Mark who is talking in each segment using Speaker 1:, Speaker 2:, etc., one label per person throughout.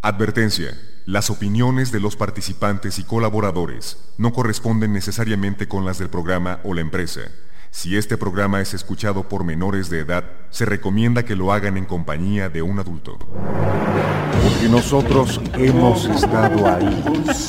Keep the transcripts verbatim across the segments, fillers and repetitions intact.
Speaker 1: Advertencia. Las opiniones de los participantes y colaboradores no corresponden necesariamente con las del programa o la empresa. Si este programa es escuchado por menores de edad, se recomienda que lo hagan en compañía de un adulto.
Speaker 2: Porque nosotros hemos estado ahí.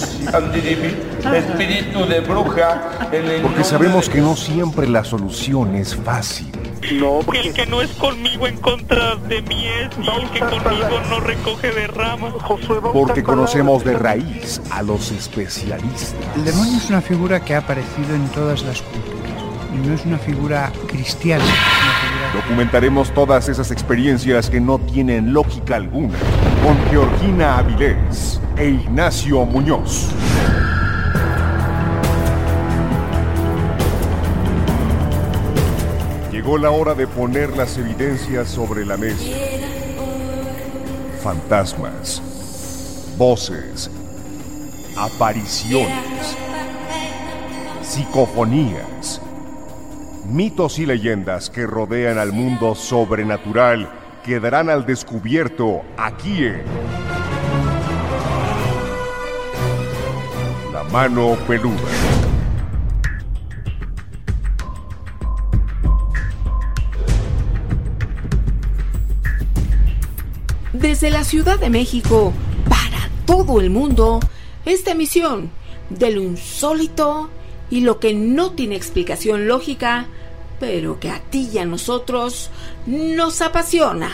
Speaker 3: Espíritu de bruja.
Speaker 2: Porque sabemos que no siempre la solución es fácil.
Speaker 4: No, porque el que no es conmigo en contra de mí es, y el que conmigo no recoge de ramas.
Speaker 2: Porque conocemos de raíz a los especialistas.
Speaker 5: El demonio es una figura que ha aparecido en todas las culturas. Y no es una figura cristiana. Es una figura...
Speaker 2: Documentaremos todas esas experiencias que no tienen lógica alguna con Georgina Avilés e Ignacio Muñoz. Llegó la hora de poner las evidencias sobre la mesa. Fantasmas, voces, apariciones, psicofonías, mitos y leyendas que rodean al mundo sobrenatural quedarán al descubierto aquí en La Mano Peluda.
Speaker 6: Desde la Ciudad de México, para todo el mundo, esta emisión de lo insólito y lo que no tiene explicación lógica, pero que a ti y a nosotros nos apasiona.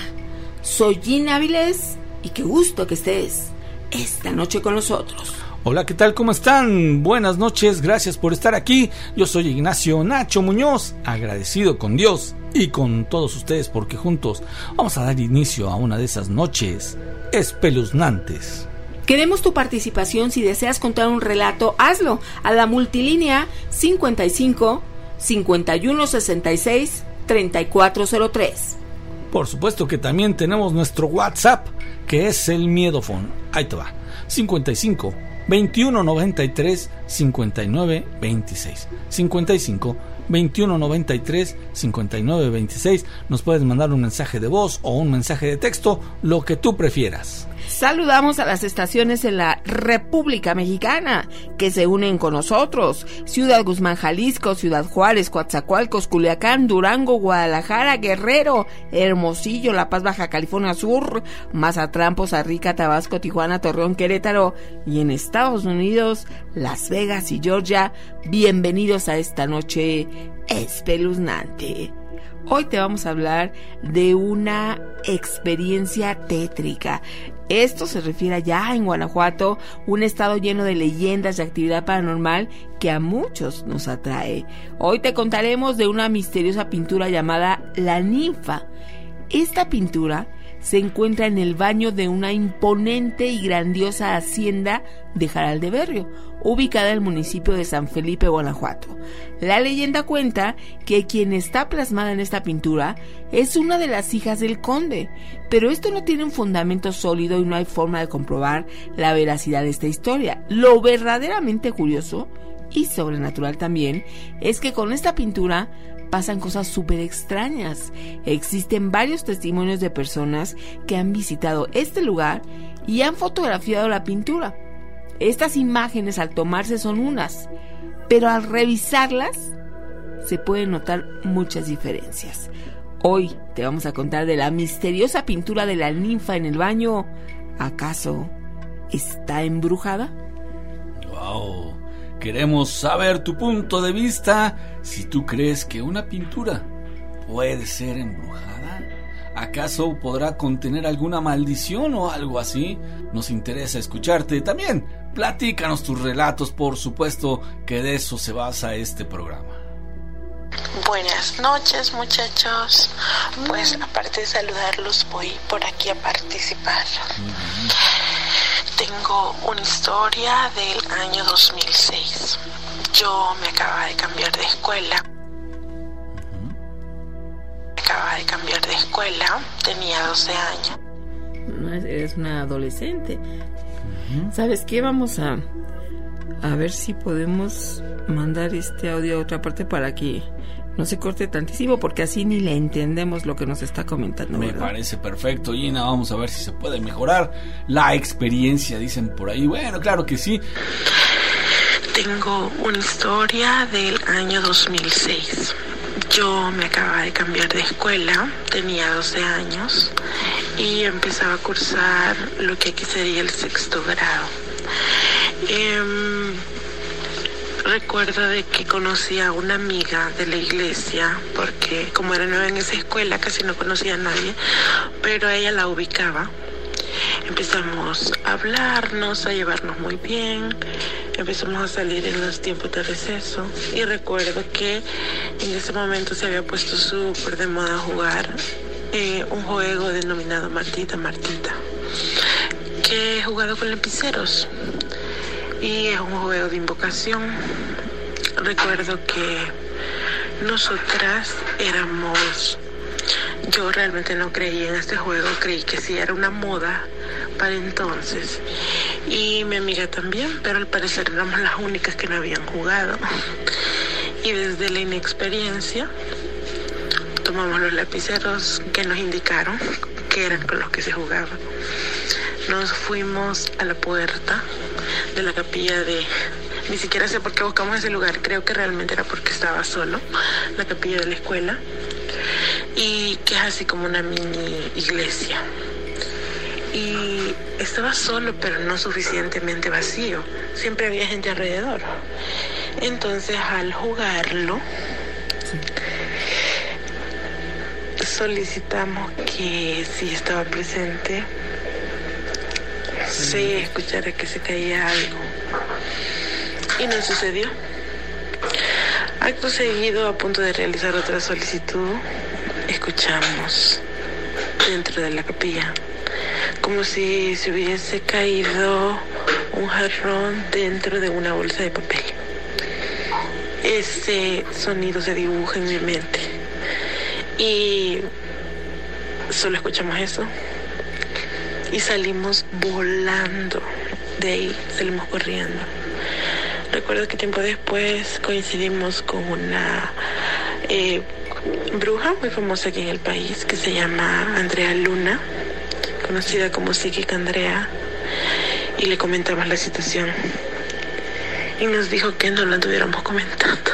Speaker 6: Soy Gina Avilés y qué gusto que estés esta noche con nosotros.
Speaker 7: Hola, ¿qué tal? ¿Cómo están? Buenas noches, gracias por estar aquí. Yo soy Ignacio Nacho Muñoz, agradecido con Dios y con todos ustedes porque juntos vamos a dar inicio a una de esas noches espeluznantes.
Speaker 6: Queremos tu participación. Si deseas contar un relato, hazlo a la multilínea cincuenta y cinco, cincuenta y uno, sesenta y seis, treinta y cuatro cero tres.
Speaker 7: Por supuesto que también tenemos nuestro WhatsApp, que es el Miedofon. Ahí te va, cincuenta y cinco, veintiuno, noventa y tres, cincuenta y nueve, veintiséis. cincuenta y cinco, veintiuno, noventa y tres, cincuenta y nueve, veintiséis. Nos puedes mandar un mensaje de voz o un mensaje de texto, lo que tú prefieras.
Speaker 6: Saludamos a las estaciones en la República Mexicana que se unen con nosotros: Ciudad Guzmán, Jalisco; Ciudad Juárez, Coatzacoalcos, Culiacán, Durango, Guadalajara, Guerrero, Hermosillo, La Paz, Baja California Sur, Mazatlán, Poza Rica, Tabasco, Tijuana, Torreón, Querétaro, y en Estados Unidos, Las Vegas y Georgia. Bienvenidos a esta noche espeluznante. Hoy te vamos a hablar de una experiencia tétrica. Esto se refiere allá en Guanajuato, un estado lleno de leyendas y actividad paranormal que a muchos nos atrae. Hoy te contaremos de una misteriosa pintura llamada La Ninfa. Esta pintura se encuentra en el baño de una imponente y grandiosa hacienda de Jaral de Berrio, ubicada en el municipio de San Felipe, Guanajuato. La leyenda cuenta que quien está plasmada en esta pintura es una de las hijas del conde, pero esto no tiene un fundamento sólido y no hay forma de comprobar la veracidad de esta historia. Lo verdaderamente curioso y sobrenatural también es que con esta pintura pasan cosas súper extrañas. Existen varios testimonios de personas que han visitado este lugar y han fotografiado la pintura. Estas imágenes al tomarse son unas, pero al revisarlas se pueden notar muchas diferencias. Hoy te vamos a contar de la misteriosa pintura de la ninfa en el baño. ¿Acaso está embrujada?
Speaker 7: ¡Wow! Queremos saber tu punto de vista. Si tú crees que una pintura puede ser embrujada, ¿acaso podrá contener alguna maldición o algo así? Nos interesa escucharte. También platícanos tus relatos, por supuesto que de eso se basa este programa.
Speaker 8: Buenas noches, muchachos. Pues aparte de saludarlos, voy por aquí a participar. Uh-huh. Tengo una historia del año dos mil seis. Yo me acababa de cambiar de escuela. Uh-huh. Me acababa de cambiar de escuela. Tenía doce años.
Speaker 6: No, eres una adolescente. Uh-huh. ¿Sabes qué? Vamos a a ver si podemos mandar este audio a otra parte para que no se corte tantísimo, porque así ni le entendemos lo que nos está comentando.
Speaker 7: Me
Speaker 6: ¿verdad?
Speaker 7: parece perfecto, Gina. Vamos a ver si se puede mejorar la experiencia, dicen por ahí. Bueno, claro que sí.
Speaker 8: Tengo una historia del año dos mil seis. Yo me acababa de cambiar de escuela, tenía doce años y empezaba a cursar lo que aquí sería el sexto grado. Eh, recuerdo de que conocí a una amiga de la iglesia, porque como era nueva en esa escuela casi no conocía a nadie, pero a ella la ubicaba. Empezamos a hablarnos, a llevarnos muy bien, empezamos a salir en los tiempos de receso y recuerdo que en ese momento se había puesto súper de moda jugar eh, un juego denominado Martita, Martita, que he jugado con lapiceros y es un juego de invocación. Recuerdo que nosotras éramos... Yo realmente no creí en este juego, creí que sí era una moda para entonces. Y mi amiga también, pero al parecer éramos las únicas que no habían jugado. Y desde la inexperiencia, tomamos los lapiceros que nos indicaron que eran con los que se jugaba. Nos fuimos a la puerta de la capilla de... Ni siquiera sé por qué buscamos ese lugar, creo que realmente era porque estaba solo, la capilla de la escuela. Y que es así como una mini iglesia. Y estaba solo, pero no suficientemente vacío. Siempre había gente alrededor. Entonces, al jugarlo, solicitamos que si estaba presente, se escuchara que se caía algo. Y no sucedió. Acto seguido, a punto de realizar otra solicitud, escuchamos dentro de la capilla como si se hubiese caído un jarrón dentro de una bolsa de papel. Ese sonido se dibuja en mi mente y solo escuchamos eso y salimos volando de ahí, salimos corriendo. Recuerdo que tiempo después coincidimos con una eh, bruja muy famosa aquí en el país que se llama Andrea Luna, conocida como Psíquica Andrea, y le comentamos la situación y nos dijo que no lo anduviéramos comentando.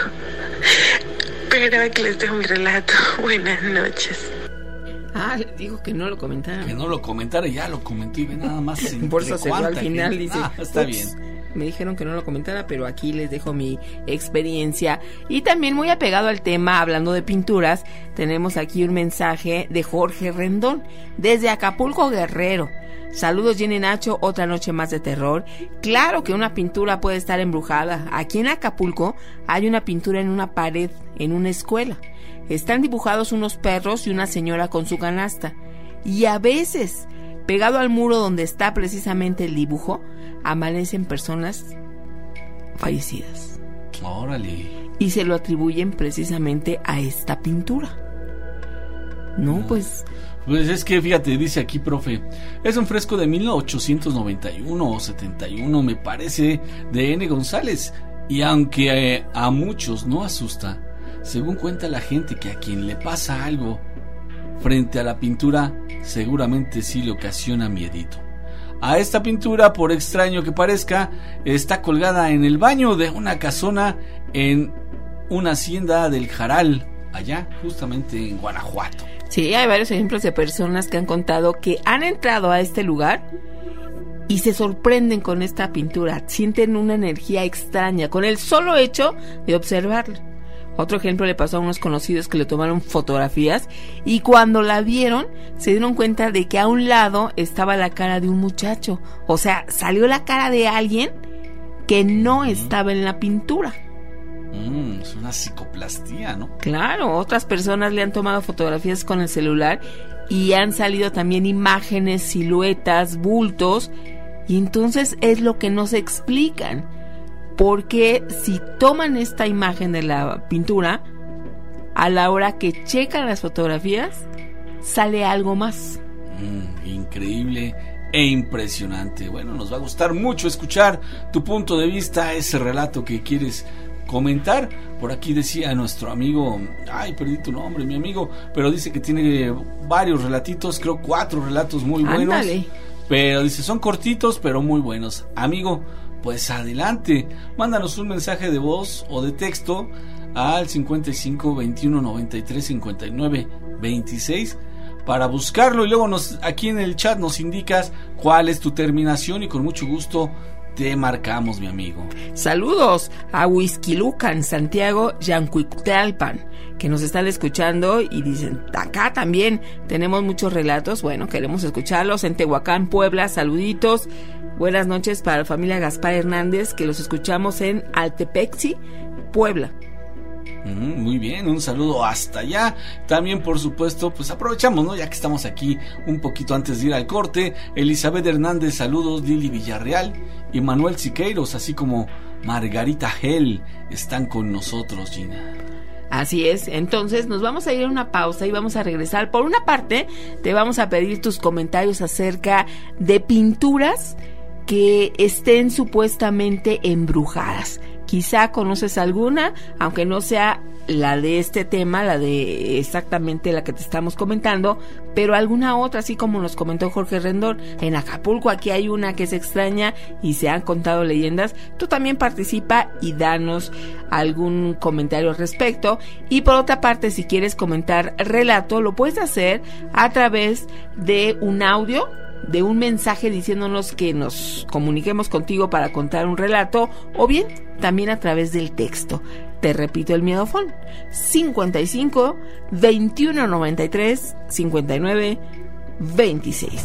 Speaker 8: Pero aquí les dejo mi relato. Buenas noches.
Speaker 6: Ah, le digo que no lo comentara.
Speaker 7: Que no lo comentara, ya lo comenté y ve nada más.
Speaker 6: Por eso se fue al final, gente. Dice.
Speaker 7: Ah, está bien.
Speaker 6: Me dijeron que no lo comentara, pero aquí les dejo mi experiencia. Y también muy apegado al tema, hablando de pinturas, tenemos aquí un mensaje de Jorge Rendón, desde Acapulco, Guerrero. Saludos, Jenny Nacho, otra noche más de terror. Claro que una pintura puede estar embrujada. Aquí en Acapulco hay una pintura en una pared, en una escuela. Están dibujados unos perros y una señora con su canasta. Y a veces, pegado al muro donde está precisamente el dibujo, amanecen personas fallecidas.
Speaker 7: Órale.
Speaker 6: Y se lo atribuyen precisamente a esta pintura. No, no, pues...
Speaker 7: Pues es que fíjate, dice aquí, profe, es un fresco de mil ochocientos noventa y uno o setenta y uno, me parece, de N. González. Y aunque eh, a muchos no asusta, según cuenta la gente que a quien le pasa algo frente a la pintura, seguramente sí le ocasiona miedito. A esta pintura, por extraño que parezca, está colgada en el baño de una casona en una hacienda del Jaral, allá justamente en Guanajuato.
Speaker 6: Sí, hay varios ejemplos de personas que han contado que han entrado a este lugar y se sorprenden con esta pintura, sienten una energía extraña con el solo hecho de observarla. Otro ejemplo le pasó a unos conocidos que le tomaron fotografías y cuando la vieron se dieron cuenta de que a un lado estaba la cara de un muchacho. O sea, salió la cara de alguien que no uh-huh. estaba en la pintura.
Speaker 7: Mm, es una psicoplastía, ¿no?
Speaker 6: Claro, otras personas le han tomado fotografías con el celular y han salido también imágenes, siluetas, bultos, y entonces es lo que no se explican. Porque si toman esta imagen de la pintura, a la hora que checan las fotografías, sale algo más.
Speaker 7: Mm, increíble e impresionante. Bueno, nos va a gustar mucho escuchar tu punto de vista, ese relato que quieres comentar. Por aquí decía nuestro amigo, ay, perdí tu nombre, mi amigo, pero dice que tiene varios relatitos, creo cuatro relatos muy buenos. Ándale. Pero dice, son cortitos, pero muy buenos. Amigo, pues adelante, mándanos un mensaje de voz o de texto al cincuenta y cinco, veintiuno, noventa y tres, cincuenta y nueve, veintiséis para buscarlo, y luego nos aquí en el chat nos indicas cuál es tu terminación y con mucho gusto te marcamos, mi amigo.
Speaker 6: Saludos a Huizquilucan, Santiago, Yancuictalpan, que nos están escuchando y dicen, acá también tenemos muchos relatos, bueno, queremos escucharlos. En Tehuacán, Puebla, saluditos. Buenas noches para la familia Gaspar Hernández, que los escuchamos en Altepexi, Puebla.
Speaker 7: Mm, muy bien, un saludo hasta allá. También, por supuesto, pues aprovechamos, ¿no? Ya que estamos aquí un poquito antes de ir al corte. Elizabeth Hernández, saludos. Lili Villarreal y Manuel Siqueiros, así como Margarita Gel, están con nosotros, Gina.
Speaker 6: Así es, entonces nos vamos a ir a una pausa y vamos a regresar. Por una parte, te vamos a pedir tus comentarios acerca de pinturas que estén supuestamente embrujadas. Quizá conoces alguna, aunque no sea la de este tema, la de exactamente la que te estamos comentando, pero alguna otra, así como nos comentó Jorge Rendón. En Acapulco aquí hay una que es extraña y se han contado leyendas. Tú también participa y danos algún comentario al respecto. Y por otra parte, si quieres comentar relato, lo puedes hacer a través de un audio, de un mensaje diciéndonos que nos comuniquemos contigo para contar un relato, o bien también a través del texto. Te repito el miedofón: cincuenta y cinco, veintiuno, noventa y tres, cincuenta y nueve, veintiséis.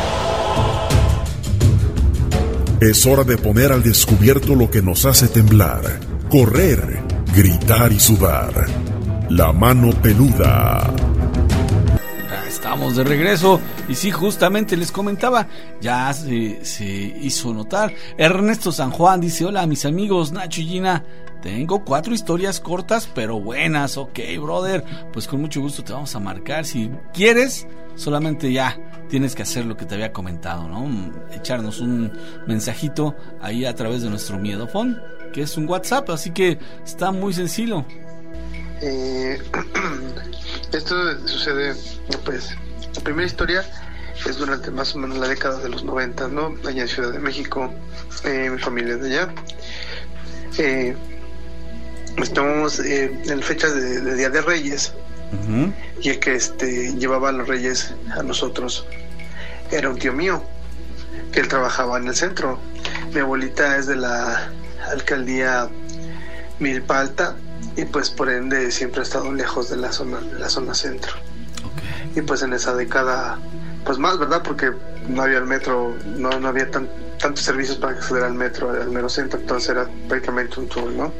Speaker 9: Es hora de poner al descubierto lo que nos hace temblar, correr, gritar y sudar. La mano peluda.
Speaker 7: Estamos de regreso y sí, justamente les comentaba, ya se, se hizo notar. Ernesto San Juan dice, hola mis amigos Nacho y Gina, tengo cuatro historias cortas pero buenas. Ok, brother, pues con mucho gusto te vamos a marcar. Si quieres, solamente ya tienes que hacer lo que te había comentado, ¿no? Echarnos un mensajito ahí a través de nuestro miedofón, que es un WhatsApp, así que está muy sencillo.
Speaker 10: Eh... Esto sucede, pues, la primera historia es durante más o menos la década de los noventa, ¿no? Allá en Ciudad de México, eh, mi familia es de allá. Eh, estamos eh, en fechas de, de Día de Reyes, uh-huh. Y el que este, llevaba a los Reyes a nosotros era un tío mío, que él trabajaba en el centro. Mi abuelita es de la alcaldía Milpa Alta, y pues por ende siempre ha estado lejos de la zona de la zona centro. Okay. Y pues en esa década pues más, ¿verdad? Porque no había el metro, no, no había tan, tantos servicios para acceder al metro, al mero centro, entonces era prácticamente un tour, ¿no?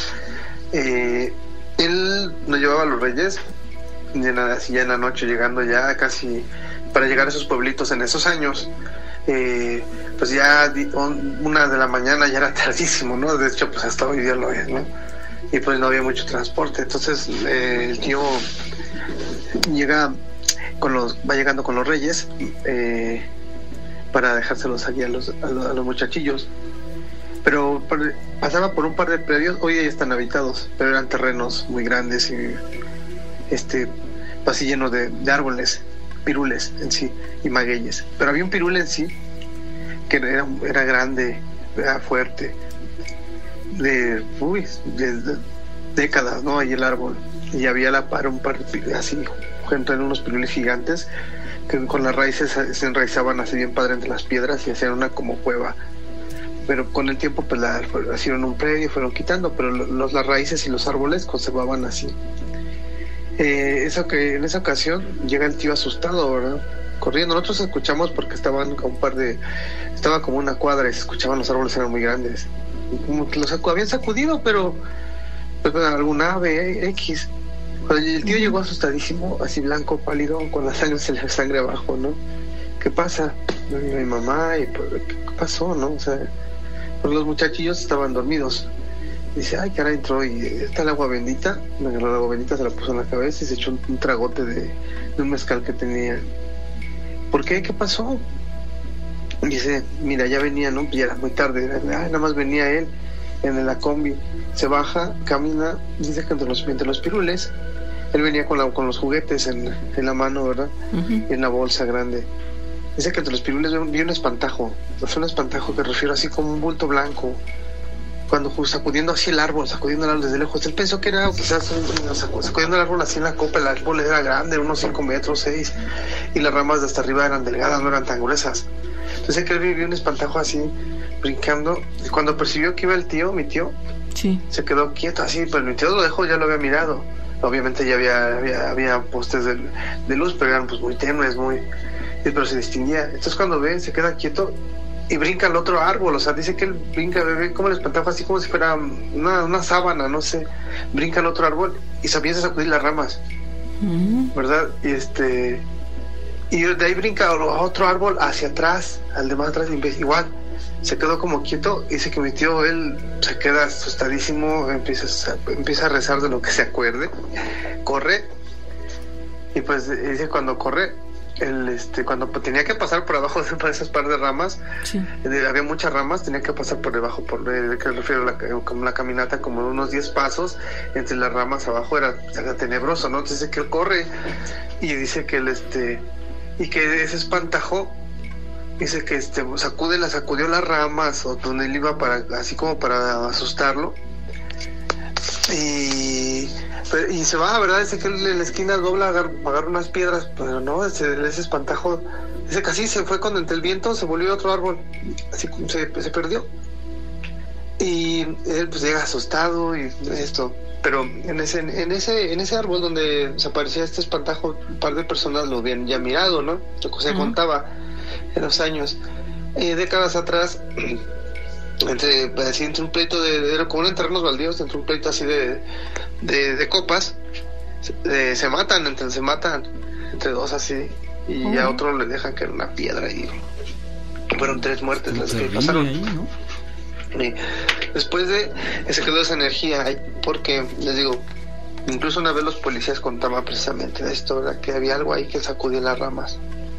Speaker 10: Eh, él nos llevaba a los Reyes ya en, la, ya en la noche, llegando ya casi para llegar a esos pueblitos en esos años. Eh, pues ya una de la mañana ya era tardísimo, ¿no? De hecho pues hasta hoy día lo es, ¿no? Y pues no había mucho transporte, entonces eh, el tío llega con los va llegando con los Reyes eh, para dejárselos allí a los, a los, a los muchachillos, pero por, pasaba por un par de predios, hoy ya están habitados, pero eran terrenos muy grandes y este así llenos de, de árboles, pirules en sí y magueyes, pero había un pirul en sí que era, era grande, era fuerte, de, uy, de, de décadas, ¿no? Ahí el árbol, y había la par un par de, así junto en unos pirules gigantes que con las raíces se enraizaban así bien padre entre las piedras y hacían una como cueva, pero con el tiempo pues la hicieron un predio, fueron quitando, pero los, las raíces y los árboles conservaban así. Eh, eso que en esa ocasión llega el tío asustado, ¿verdad? Corriendo, nosotros escuchamos porque estaban a un par de, estaba como una cuadra y se escuchaban, los árboles eran muy grandes. Como que los habían sacudido, pero pues, algún ave X. Cuando el tío llegó asustadísimo, así blanco, pálido, con la sangre, la sangre abajo, ¿no? ¿Qué pasa? Mi mamá, y pues, ¿qué pasó, no? O sea, pues los muchachillos estaban dormidos. Dice, ay, caray, entró y está el agua bendita. Me agarró el agua bendita, se la puso en la cabeza y se echó un, un tragote de, de un mezcal que tenía. ¿Por qué? ¿Qué pasó? Dice, mira, ya venía, ¿no? Ya era muy tarde, ay, nada más venía él en la combi. Se baja, camina, dice que entre los, entre los pirules, él venía con, la, con los juguetes en, en la mano, ¿verdad? Uh-huh. Y en la bolsa grande. Dice que entre los pirules vio un espantajo. Fue un espantajo que refiero así como un bulto blanco. Cuando sacudiendo así el árbol, sacudiendo el árbol desde lejos. Él pensó que era quizás sacudiendo el árbol así en la copa. El árbol era grande, unos cinco metros, seis. Y las ramas de hasta arriba eran delgadas, no eran tan gruesas. Entonces que él vio un espantajo así, brincando. Y cuando percibió que iba el tío, mi tío,
Speaker 6: sí,
Speaker 10: se quedó quieto así. Pero mi tío lo dejó, ya lo había mirado. Obviamente ya había, había, había postes de, de luz, pero eran pues muy tenues, muy... pero se distinguía. Entonces cuando ve, se queda quieto y brinca al otro árbol. O sea, dice que él brinca, ve como el espantajo, así como si fuera una, una sábana, no sé. Brinca al otro árbol y se empieza a sacudir las ramas, mm. ¿verdad? Y este y de ahí brinca a otro árbol hacia atrás, al de más atrás, igual. Se quedó como quieto. Dice que mi tío, él se queda asustadísimo, empieza a, empieza a rezar de lo que se acuerde, corre, y pues dice cuando corre, el, este, cuando tenía que pasar por abajo de esas par de ramas, sí, de, había muchas ramas, tenía que pasar por debajo, por de que refiero a la, como la caminata, como unos diez pasos entre las ramas abajo, era, era tenebroso, ¿no? Entonces dice que él corre y dice que él, este, y que ese espantajo, dice que este sacude, la sacudió las ramas o donde él iba para, así como para asustarlo, y y se va, ¿verdad? Dice que él en la esquina dobla, agarra, agarra unas piedras, pero no, ese, ese espantajo, dice que así se fue cuando entre el viento se volvió otro árbol, así se, se perdió, y él pues llega asustado y esto, pero en ese en ese en ese árbol donde se aparecía este espantajo, un par de personas lo habían ya mirado, ¿no? Lo que se uh-huh. contaba en los años, eh, décadas atrás, entre, así, entre un pleito de, de como en terrenos baldíos, entre un pleito así de de, de copas, se, se matan, entre, se matan entre dos así, y uh-huh. a otro le dejan caer una piedra y fueron tres muertes las que pasaron ahí, ¿no? Y después de se quedó esa energía ahí, porque les digo, incluso una vez los policías contaban precisamente de esto, ¿verdad? Que había algo ahí que sacudía las ramas.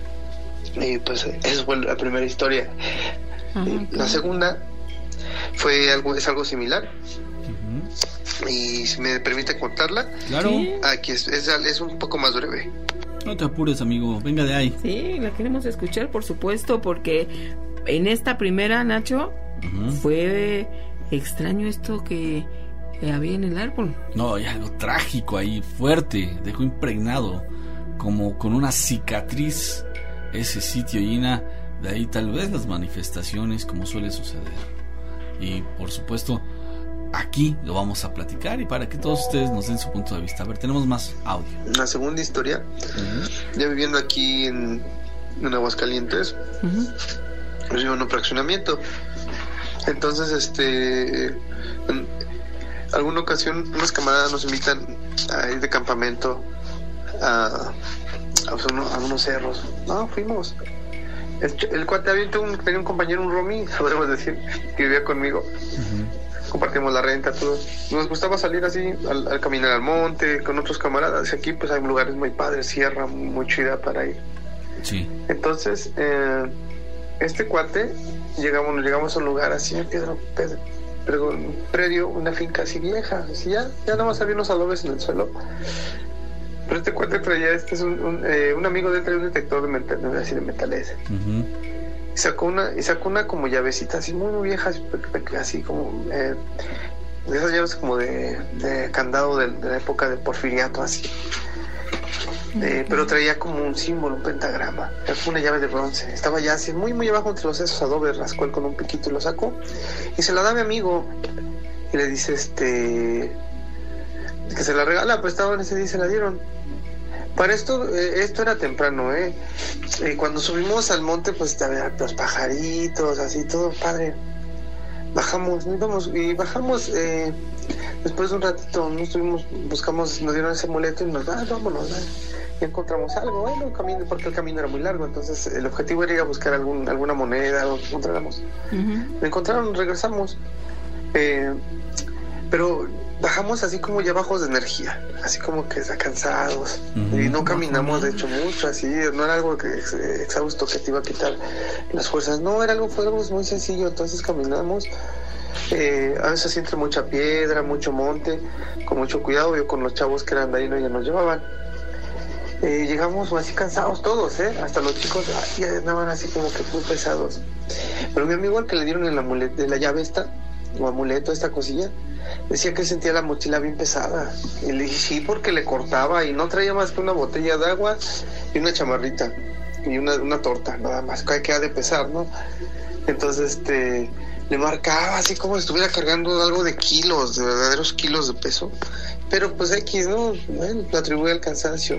Speaker 10: Y pues esa fue la primera historia. Uh-huh. La segunda fue algo, es algo similar. Uh-huh. Y si me permite contarla,
Speaker 7: claro.
Speaker 10: Aquí es, es, es un poco más breve.
Speaker 7: No te apures, amigo, venga de ahí.
Speaker 6: Sí, la queremos escuchar, por supuesto, porque en esta primera, Nacho, uh-huh. fue extraño esto que había en el árbol.
Speaker 7: No, hay algo trágico ahí, fuerte, dejó impregnado, como con una cicatriz, ese sitio, Gina. De ahí tal vez las manifestaciones, como suele suceder. Y por supuesto, aquí lo vamos a platicar y para que todos ustedes nos den su punto de vista. A ver, tenemos más audio.
Speaker 10: La segunda historia, uh-huh. ya viviendo aquí en, en Aguascalientes, uh-huh. yo vivo en un fraccionamiento. Entonces, este, en alguna ocasión, unos camaradas nos invitan a ir de campamento a, a, uno, a unos cerros. No, fuimos. El, el cuate había un, tenía un compañero, un roomie, podemos decir, que vivía conmigo. Uh-huh. Compartimos la renta, todo. Nos gustaba salir así, al, al caminar al monte, con otros camaradas. Aquí pues hay lugares muy padres, sierra, muy chida para ir.
Speaker 7: Sí.
Speaker 10: Entonces, eh, este cuate, llegamos, llegamos a un lugar así, en Pedro, Pedro, Pedro, un predio, una finca así vieja, así ya, ya nada más había unos adobes en el suelo. Pero este cuate traía, este es un, un, eh, un amigo de él traía un detector de, metal, así de metales. Uh-huh. Y sacó una, y sacó una como llavecita así muy, muy vieja, así como eh, de esas llaves como de, de candado de, de la época de Porfiriato, así. Eh, pero traía como un símbolo, un pentagrama. Era una llave de bronce. Estaba ya así muy, muy abajo entre los esos adobes, rascó él con un piquito y lo sacó. Y se la da a mi amigo. Y le dice, este... que se la regala, pues estaban ese día y se la dieron. Para esto, eh, esto era temprano, ¿eh? Y cuando subimos al monte, pues había los pajaritos, así, todo padre. Bajamos, íbamos, y bajamos, eh, después de un ratito, nos estuvimos, buscamos, nos dieron ese amuleto y nos, ah, vámonos, ¿eh? Y encontramos algo, bueno, camino, porque el camino era muy largo, entonces el objetivo era ir a buscar algún, alguna moneda, algo encontráramos. Uh-huh. Lo encontraron, regresamos. Eh, pero bajamos así como ya bajos de energía, así como que ya cansados, uh-huh. y no caminamos de hecho mucho, así, no era algo que exhausto que te iba a quitar las fuerzas, no, era algo, fue algo muy sencillo. Entonces caminamos, eh, a veces entre mucha piedra, mucho monte, con mucho cuidado. Yo con los chavos que eran de ahí no ya nos llevaban. Eh, llegamos así cansados todos, ¿eh? Hasta los chicos ya andaban así como que muy pesados. Pero mi amigo, al que le dieron el amuleto, de la llave esta, o amuleto, esta cosilla, decía que sentía la mochila bien pesada. Y le dije, sí, porque le cortaba y no traía más que una botella de agua y una chamarrita y una, una torta, nada más, que ha de pesar, ¿no? Entonces, este, le marcaba así como si estuviera cargando algo de kilos, de verdaderos kilos de peso. Pero pues X, ¿no? Bueno, lo atribuye al cansancio.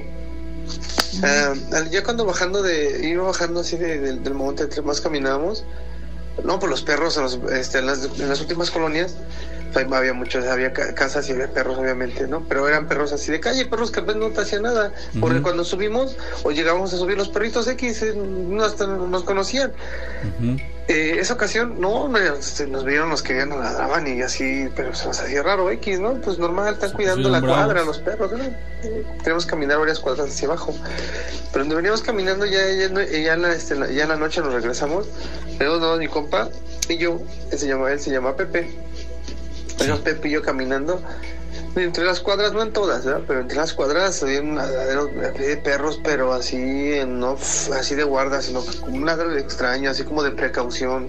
Speaker 10: Uh, ya cuando bajando de, iba bajando así de, de, del monte, entre más caminábamos, no, pues los perros en, los, este, en, las, en las últimas colonias había muchos, había casas y había perros obviamente, ¿no? Pero eran perros así de calle, perros que no te hacían nada, uh-huh. porque cuando subimos o llegábamos a subir, los perritos X eh, no, hasta nos conocían. Uh-huh. Eh, esa ocasión, no, nos, nos vieron, nos querían, nos ladraban y así, pero se nos hacía raro X, ¿no? Pues normal, están sí, cuidando la bravos. Cuadra, los perros, ¿no? Eh, tenemos que caminar varias cuadras hacia abajo. Pero donde veníamos caminando ya, ya, ya, en, la, este, ya en la noche nos regresamos, luego no, mi compa y yo, él se llama, él se llama Pepe. Bueno, Pepe y yo caminando entre las cuadras, no en todas, ¿verdad? Pero entre las cuadras había un ladradero de perros, pero así, no así de guarda, sino como un ladrón extraño, así como de precaución,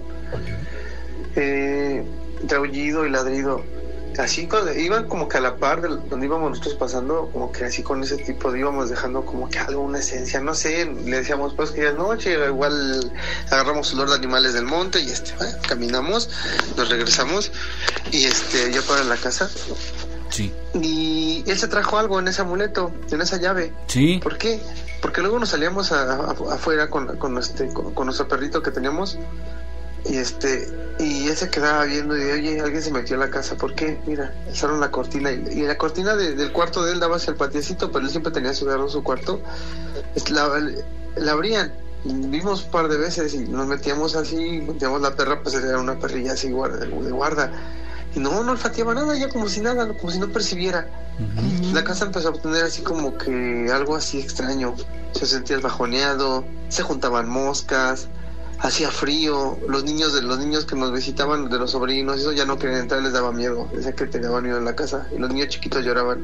Speaker 10: eh, entre aullido y ladrido. Así cuando iban como que a la par de donde íbamos nosotros pasando, como que así con ese tipo de íbamos dejando como que algo, una esencia, no sé, le decíamos pues que ya es noche, igual agarramos olor de animales del monte y este, ¿eh? Caminamos, nos regresamos y este, ya para la casa.
Speaker 7: Sí.
Speaker 10: Y él se trajo algo en ese amuleto, en esa llave.
Speaker 7: Sí.
Speaker 10: ¿Por qué? Porque luego nos salíamos a, a, afuera con, con este, con, con nuestro perrito que teníamos. Y este, y él se quedaba viendo y oye, alguien se metió a la casa, ¿por qué? Mira, alzaron la cortina y, y la cortina de, del cuarto de él daba hacia el patiecito, pero él siempre tenía cerrado en su cuarto. La, la abrían, vimos un par de veces y nos metíamos así, metíamos la perra, pues era una perrilla así guarda, de guarda. Y no, no olfateaba nada, ya como si nada, como si no percibiera. Uh-huh. La casa empezó a obtener así como que algo así extraño, se sentía bajoneado, se juntaban moscas, hacía frío, los niños de los niños que nos visitaban, de los sobrinos, eso ya no querían entrar, les daba miedo, decía que tenían miedo en la casa y los niños chiquitos lloraban.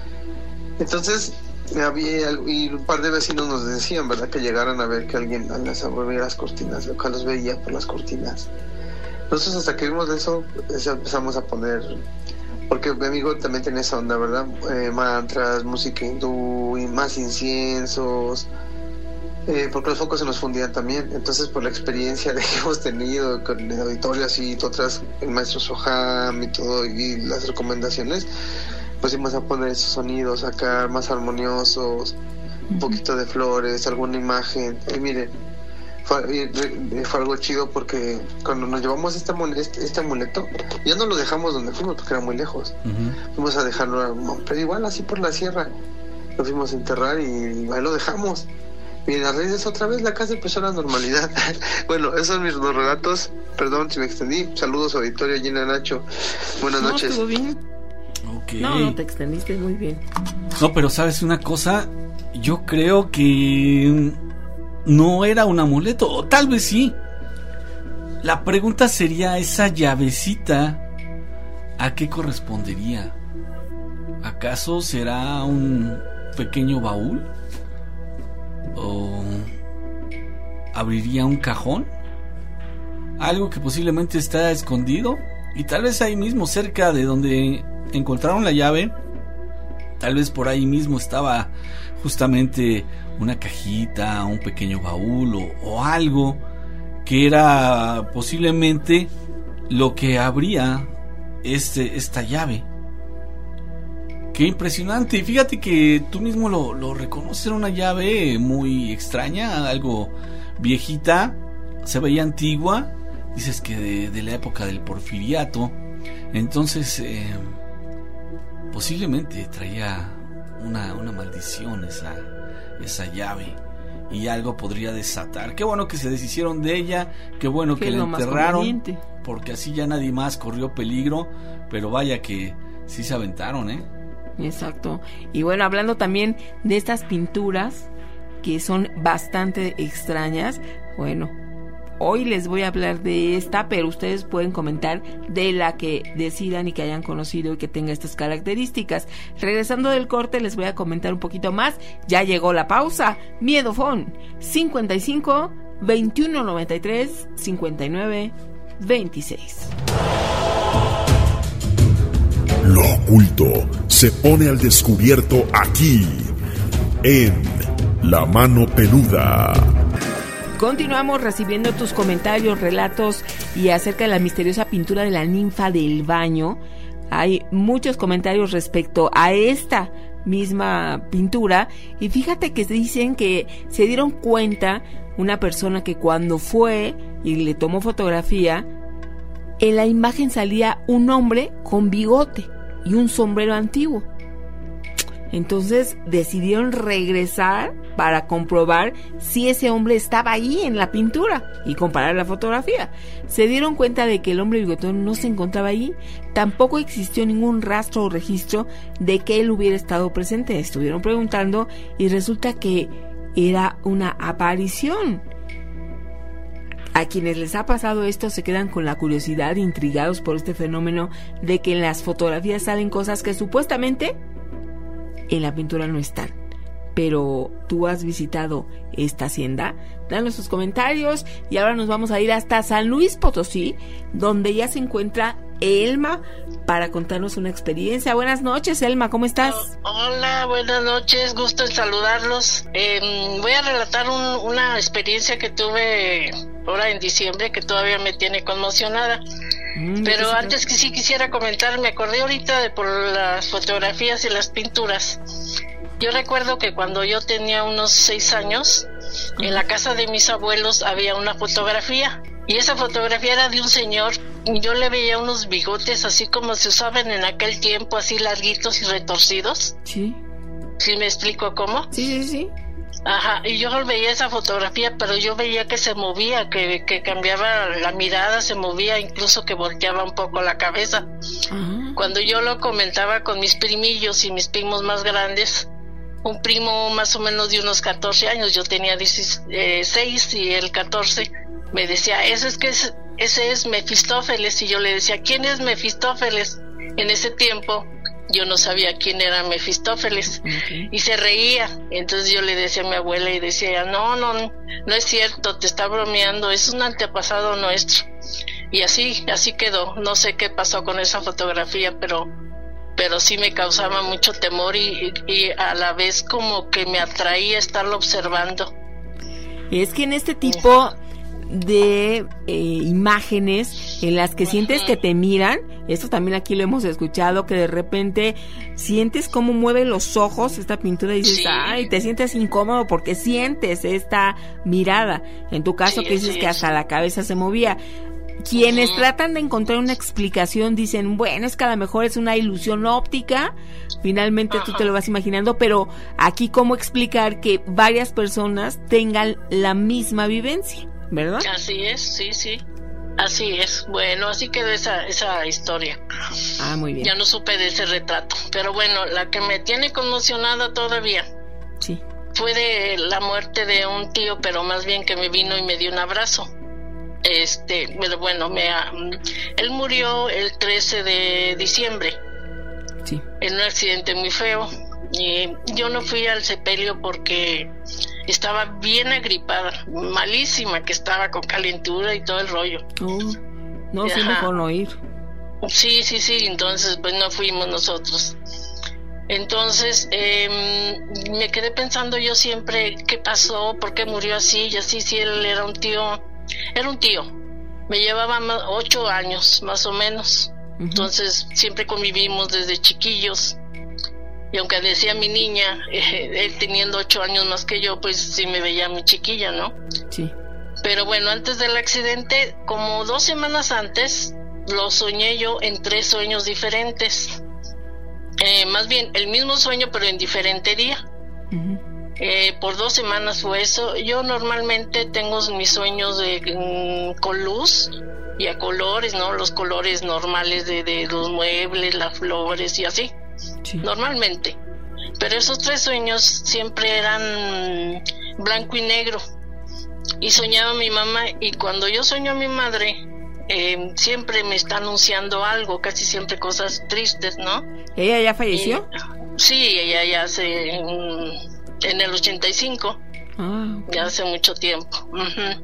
Speaker 10: Entonces había, y un par de vecinos nos decían, ¿verdad?, que llegaran a ver que alguien las abría las cortinas, que los veía por las cortinas. Nosotros hasta que vimos eso, empezamos a poner, porque mi amigo también tenía esa onda, ¿verdad? Eh, mantras, música hindú, y más inciensos, eh, porque los focos se nos fundían también. Entonces, por la experiencia de que hemos tenido con el auditorio así, otras, el maestro Soham y todo, y las recomendaciones, pues íbamos a poner esos sonidos acá más armoniosos, un poquito de flores, alguna imagen. Y miren, fue, fue algo chido porque cuando nos llevamos este, este, este amuleto, ya no lo dejamos donde fuimos porque era muy lejos. Uh-huh. Fuimos a dejarlo, pero igual así por la sierra, lo fuimos a enterrar y ahí lo dejamos. Y a raíz de eso otra vez la casa empezó a la normalidad. Bueno, esos son mis dos relatos. Perdón si me extendí. Saludos auditorio, Gina, Nacho. Buenas
Speaker 6: no,
Speaker 10: noches.
Speaker 6: ¿Estuvo bien?
Speaker 7: Okay.
Speaker 6: No, no te extendiste muy bien.
Speaker 7: No, pero ¿sabes una cosa? Yo creo que no era un amuleto, o tal vez sí. La pregunta sería, esa llavecita, ¿a qué correspondería? ¿Acaso será un pequeño baúl? ¿O abriría un cajón? Algo que posiblemente está escondido, y tal vez ahí mismo, cerca de donde encontraron la llave, tal vez por ahí mismo estaba justamente una cajita, un pequeño baúl o, o algo que era posiblemente lo que abría este, esta llave. Qué impresionante. Y fíjate que tú mismo lo, lo reconoces, era una llave muy extraña, algo viejita, se veía antigua, dices que de, de la época del Porfiriato. Entonces eh, posiblemente traía una, una maldición esa, esa llave, y algo podría desatar. Qué bueno que se deshicieron de ella, qué bueno que la enterraron, porque así ya nadie más corrió peligro. Pero vaya que sí se aventaron, ¿eh?
Speaker 6: Exacto. Y bueno, hablando también de estas pinturas que son bastante extrañas, bueno, hoy les voy a hablar de esta, pero ustedes pueden comentar de la que decidan y que hayan conocido y que tenga estas características. Regresando del corte les voy a comentar un poquito más. Ya llegó la pausa. Miedofón cincuenta y cinco, veintiuno noventa y tres, cincuenta y nueve, veintiséis.
Speaker 9: Lo oculto se pone al descubierto aquí, en La Mano Peluda.
Speaker 6: Continuamos recibiendo tus comentarios, relatos y acerca de la misteriosa pintura de la ninfa del baño. Hay muchos comentarios respecto a esta misma pintura y fíjate que dicen que se dieron cuenta una persona que cuando fue y le tomó fotografía, en la imagen salía un hombre con bigote y un sombrero antiguo. Entonces decidieron regresar para comprobar si ese hombre estaba ahí en la pintura y comparar la fotografía. Se dieron cuenta de que el hombre bigotón no se encontraba ahí, tampoco existió ningún rastro o registro de que él hubiera estado presente. Estuvieron preguntando y resulta que era una aparición. A quienes les ha pasado esto se quedan con la curiosidad, intrigados por este fenómeno de que en las fotografías salen cosas que supuestamente en la pintura no están. Pero tú has visitado esta hacienda, danos sus comentarios. Y ahora nos vamos a ir hasta San Luis Potosí, donde ya se encuentra Elma para contarnos una experiencia. Buenas noches, Elma, ¿cómo estás?
Speaker 11: Hola, buenas noches, gusto en saludarlos. Eh, voy a relatar un, una experiencia que tuve ahora en diciembre que todavía me tiene conmocionada. Mm, Pero antes que sí quisiera comentar, me acordé ahorita de por las fotografías y las pinturas. Yo recuerdo que cuando yo tenía unos seis años, en la casa de mis abuelos había una fotografía. Y esa fotografía era de un señor, y yo le veía unos bigotes así como se usaban en aquel tiempo, así larguitos y retorcidos.
Speaker 6: Sí.
Speaker 11: ¿Sí me explico cómo?
Speaker 6: Sí, sí, sí.
Speaker 11: Ajá, y yo veía esa fotografía, pero yo veía que se movía, que, que cambiaba la mirada, se movía, incluso que volteaba un poco la cabeza. Uh-huh. Cuando yo lo comentaba con mis primillos y mis primos más grandes, un primo más o menos de unos catorce años, yo tenía dieciséis y él catorce, me decía, eso es que es, ese es Mefistófeles, y yo le decía, ¿quién es Mefistófeles? En ese tiempo yo no sabía quién era Mefistófeles, okay. Y se reía. Entonces yo le decía a mi abuela y decía, no, no, no es cierto, te está bromeando, es un antepasado nuestro. Y así, así quedó. No sé qué pasó con esa fotografía, pero pero sí me causaba mucho temor y, y, y a la vez como que me atraía estarlo observando.
Speaker 6: Es que en este tipo de eh, imágenes en las que uh-huh. sientes que te miran, esto también aquí lo hemos escuchado, que de repente sientes cómo mueve los ojos esta pintura y dices, sí. ay, te sientes incómodo porque sientes esta mirada. En tu caso sí, que dices sí, que hasta la cabeza se movía. Quienes uh-huh. tratan de encontrar una explicación dicen, bueno, es que a lo mejor es una ilusión óptica, finalmente uh-huh. tú te lo vas imaginando, pero aquí cómo explicar que varias personas tengan la misma vivencia, ¿verdad?
Speaker 11: Así es, sí, sí, así es. Bueno, así quedó esa, esa historia.
Speaker 6: Ah, muy bien.
Speaker 11: Ya no supe de ese retrato, pero bueno, la que me tiene conmocionada todavía
Speaker 6: sí.
Speaker 11: fue de la muerte de un tío, pero más bien que me vino y me dio un abrazo. Este, pero bueno, me, él murió el trece de diciembre
Speaker 6: sí.
Speaker 11: en un accidente muy feo y yo no fui al sepelio porque estaba bien agripada, malísima que estaba, con calentura y todo el rollo.
Speaker 6: Oh, no, sí, mejor no ir.
Speaker 11: Sí, sí, sí, entonces pues no fuimos nosotros. Entonces eh, me quedé pensando yo siempre, ¿qué pasó? ¿Por qué murió así? Y así, si él era un tío... Era un tío, me llevaba ocho años más o menos, uh-huh. entonces siempre convivimos desde chiquillos, y aunque decía mi niña, eh, él teniendo ocho años más que yo, pues sí me veía mi chiquilla, ¿no?
Speaker 6: Sí.
Speaker 11: Pero bueno, antes del accidente, como dos semanas antes, lo soñé yo en tres sueños diferentes, eh, más bien el mismo sueño pero en diferente día. Uh-huh. Eh, por dos semanas fue eso. Yo normalmente tengo mis sueños de, mm, con luz, y a colores, ¿no? Los colores normales de, de los muebles, las flores y así, sí. Normalmente. Pero esos tres sueños siempre eran blanco y negro. Y soñaba a mi mamá, y cuando yo sueño a mi madre, eh, siempre me está anunciando algo, casi siempre cosas tristes, ¿no?
Speaker 6: ¿Ella ya falleció?
Speaker 11: Y, sí, ella ya hace, en el ochenta y cinco, ah, okay. Ya hace mucho tiempo. Uh-huh.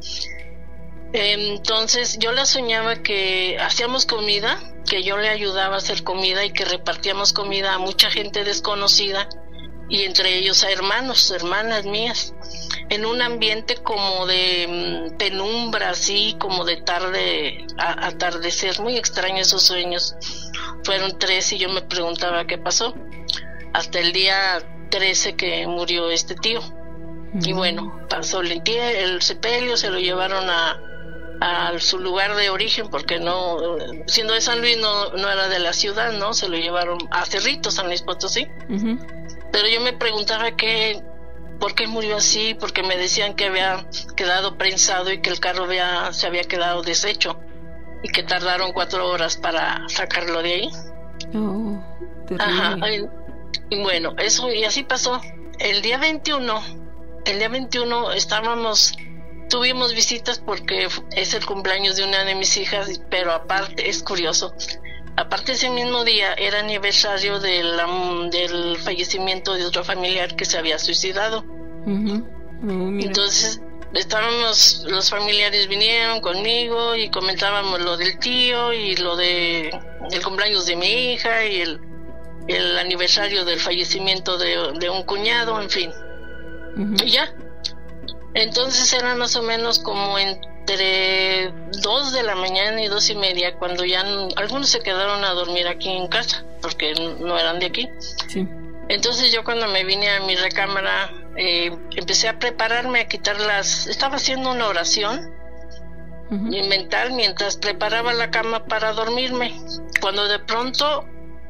Speaker 11: Entonces yo la soñaba que hacíamos comida, que yo le ayudaba a hacer comida y que repartíamos comida a mucha gente desconocida, y entre ellos a hermanos, hermanas mías, en un ambiente como de um, penumbra, así como de tarde, a, atardecer, muy extraño esos sueños. Fueron tres y yo me preguntaba qué pasó, hasta el día trece que murió este tío. Uh-huh. Y bueno, pasó el, el sepelio, se lo llevaron a a su lugar de origen, porque no, siendo de San Luis, no, no era de la ciudad, ¿no? Se lo llevaron a Cerritos, San Luis Potosí. Uh-huh. Pero yo me preguntaba que, ¿por qué murió así? Porque me decían que había quedado prensado y que el carro había, se había quedado deshecho y que tardaron cuatro horas para sacarlo de ahí. Oh, ajá. Y, y bueno, eso, y así pasó. El día veintiuno, el día veintiuno estábamos... Tuvimos visitas porque es el cumpleaños de una de mis hijas, pero aparte, es curioso, aparte ese mismo día era aniversario de la, del fallecimiento de otro familiar que se había suicidado. Uh-huh. Oh, entonces estábamos, los familiares vinieron conmigo y comentábamos lo del tío y lo de el cumpleaños de mi hija y el, el aniversario del fallecimiento de, de un cuñado, en fin. Uh-huh. Y ya. Entonces eran más o menos como entre dos de la mañana y dos y media, cuando ya no, algunos se quedaron a dormir aquí en casa, porque no eran de aquí. Sí. Entonces yo cuando me vine a mi recámara, eh, empecé a prepararme, a quitar las... Estaba haciendo una oración uh-huh. mental mientras preparaba la cama para dormirme, cuando de pronto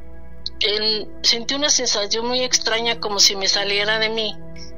Speaker 11: en, sentí una sensación muy extraña, como si me saliera de mí.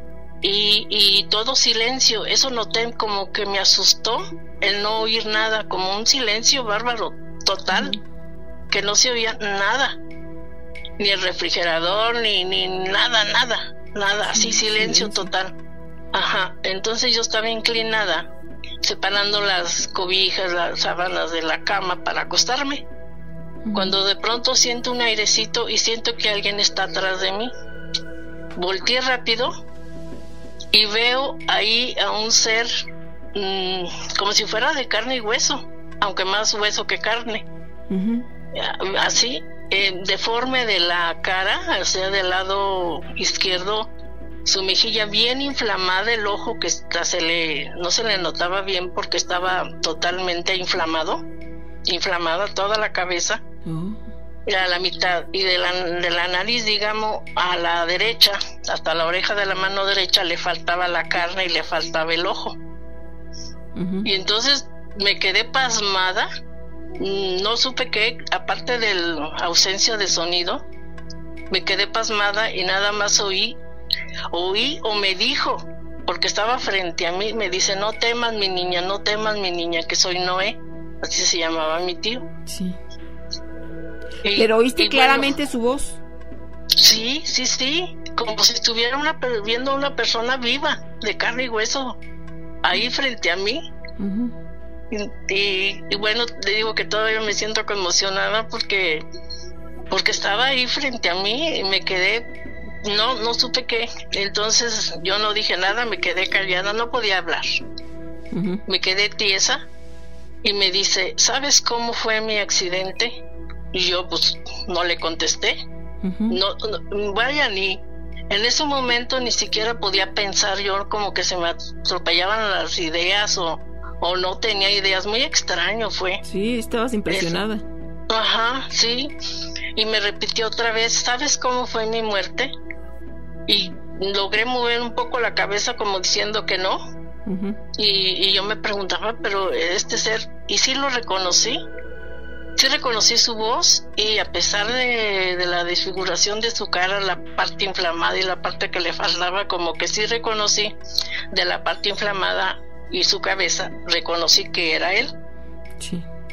Speaker 11: Y, y todo silencio, eso noté como que me asustó el no oír nada, como un silencio bárbaro, total, uh-huh. que no se oía nada, ni el refrigerador, ni, ni nada, nada, nada, así sí, silencio sí, total. Ajá, entonces yo estaba inclinada, separando las cobijas, las sábanas de la cama para acostarme, uh-huh. cuando de pronto siento un airecito y siento que alguien está atrás de mí. Volteé rápido y veo ahí a un ser mmm, como si fuera de carne y hueso, aunque más hueso que carne. Uh-huh. Así, eh, deforme de la cara, o sea, del lado izquierdo, su mejilla bien inflamada, el ojo que está, se le, no se le notaba bien porque estaba totalmente inflamado, inflamada toda la cabeza. Uh-huh. A la mitad, y de la, de la nariz, digamos, a la derecha, hasta la oreja de la mano derecha, le faltaba la carne y le faltaba el ojo. Uh-huh. Y entonces me quedé pasmada, no supe qué, aparte de la ausencia de sonido, me quedé pasmada y nada más oí, oí o me dijo, porque estaba frente a mí, me dice: no temas mi niña, no temas mi niña, que soy Noé, así se llamaba mi tío. Sí. Y,
Speaker 6: ¿pero oíste
Speaker 11: y
Speaker 6: claramente
Speaker 11: bueno,
Speaker 6: su voz?
Speaker 11: Sí, sí, sí, como si estuviera una, viendo a una persona viva, de carne y hueso, ahí frente a mí. Uh-huh. y, y, y bueno, le digo que todavía me siento conmocionada porque porque estaba ahí frente a mí y me quedé, no, no supe qué. Entonces yo no dije nada, me quedé callada, no podía hablar. Uh-huh. Me quedé tiesa y me dice: ¿sabes cómo fue mi accidente? Y yo pues no le contesté. Uh-huh. no, no, vaya, ni en ese momento ni siquiera podía pensar, yo como que se me atropellaban las ideas o, o no tenía ideas, muy extraño fue.
Speaker 6: Sí, estabas impresionada.
Speaker 11: Eso. Ajá, sí, y me repitió otra vez: ¿sabes cómo fue mi muerte? Y logré mover un poco la cabeza como diciendo que no. Uh-huh. y, y yo me preguntaba, pero este ser, y sí lo reconocí. Sí reconocí su voz, y a pesar de, de la desfiguración de su cara, la parte inflamada y la parte que le faltaba, como que sí reconocí de la parte inflamada y su cabeza, reconocí que era él. Sí.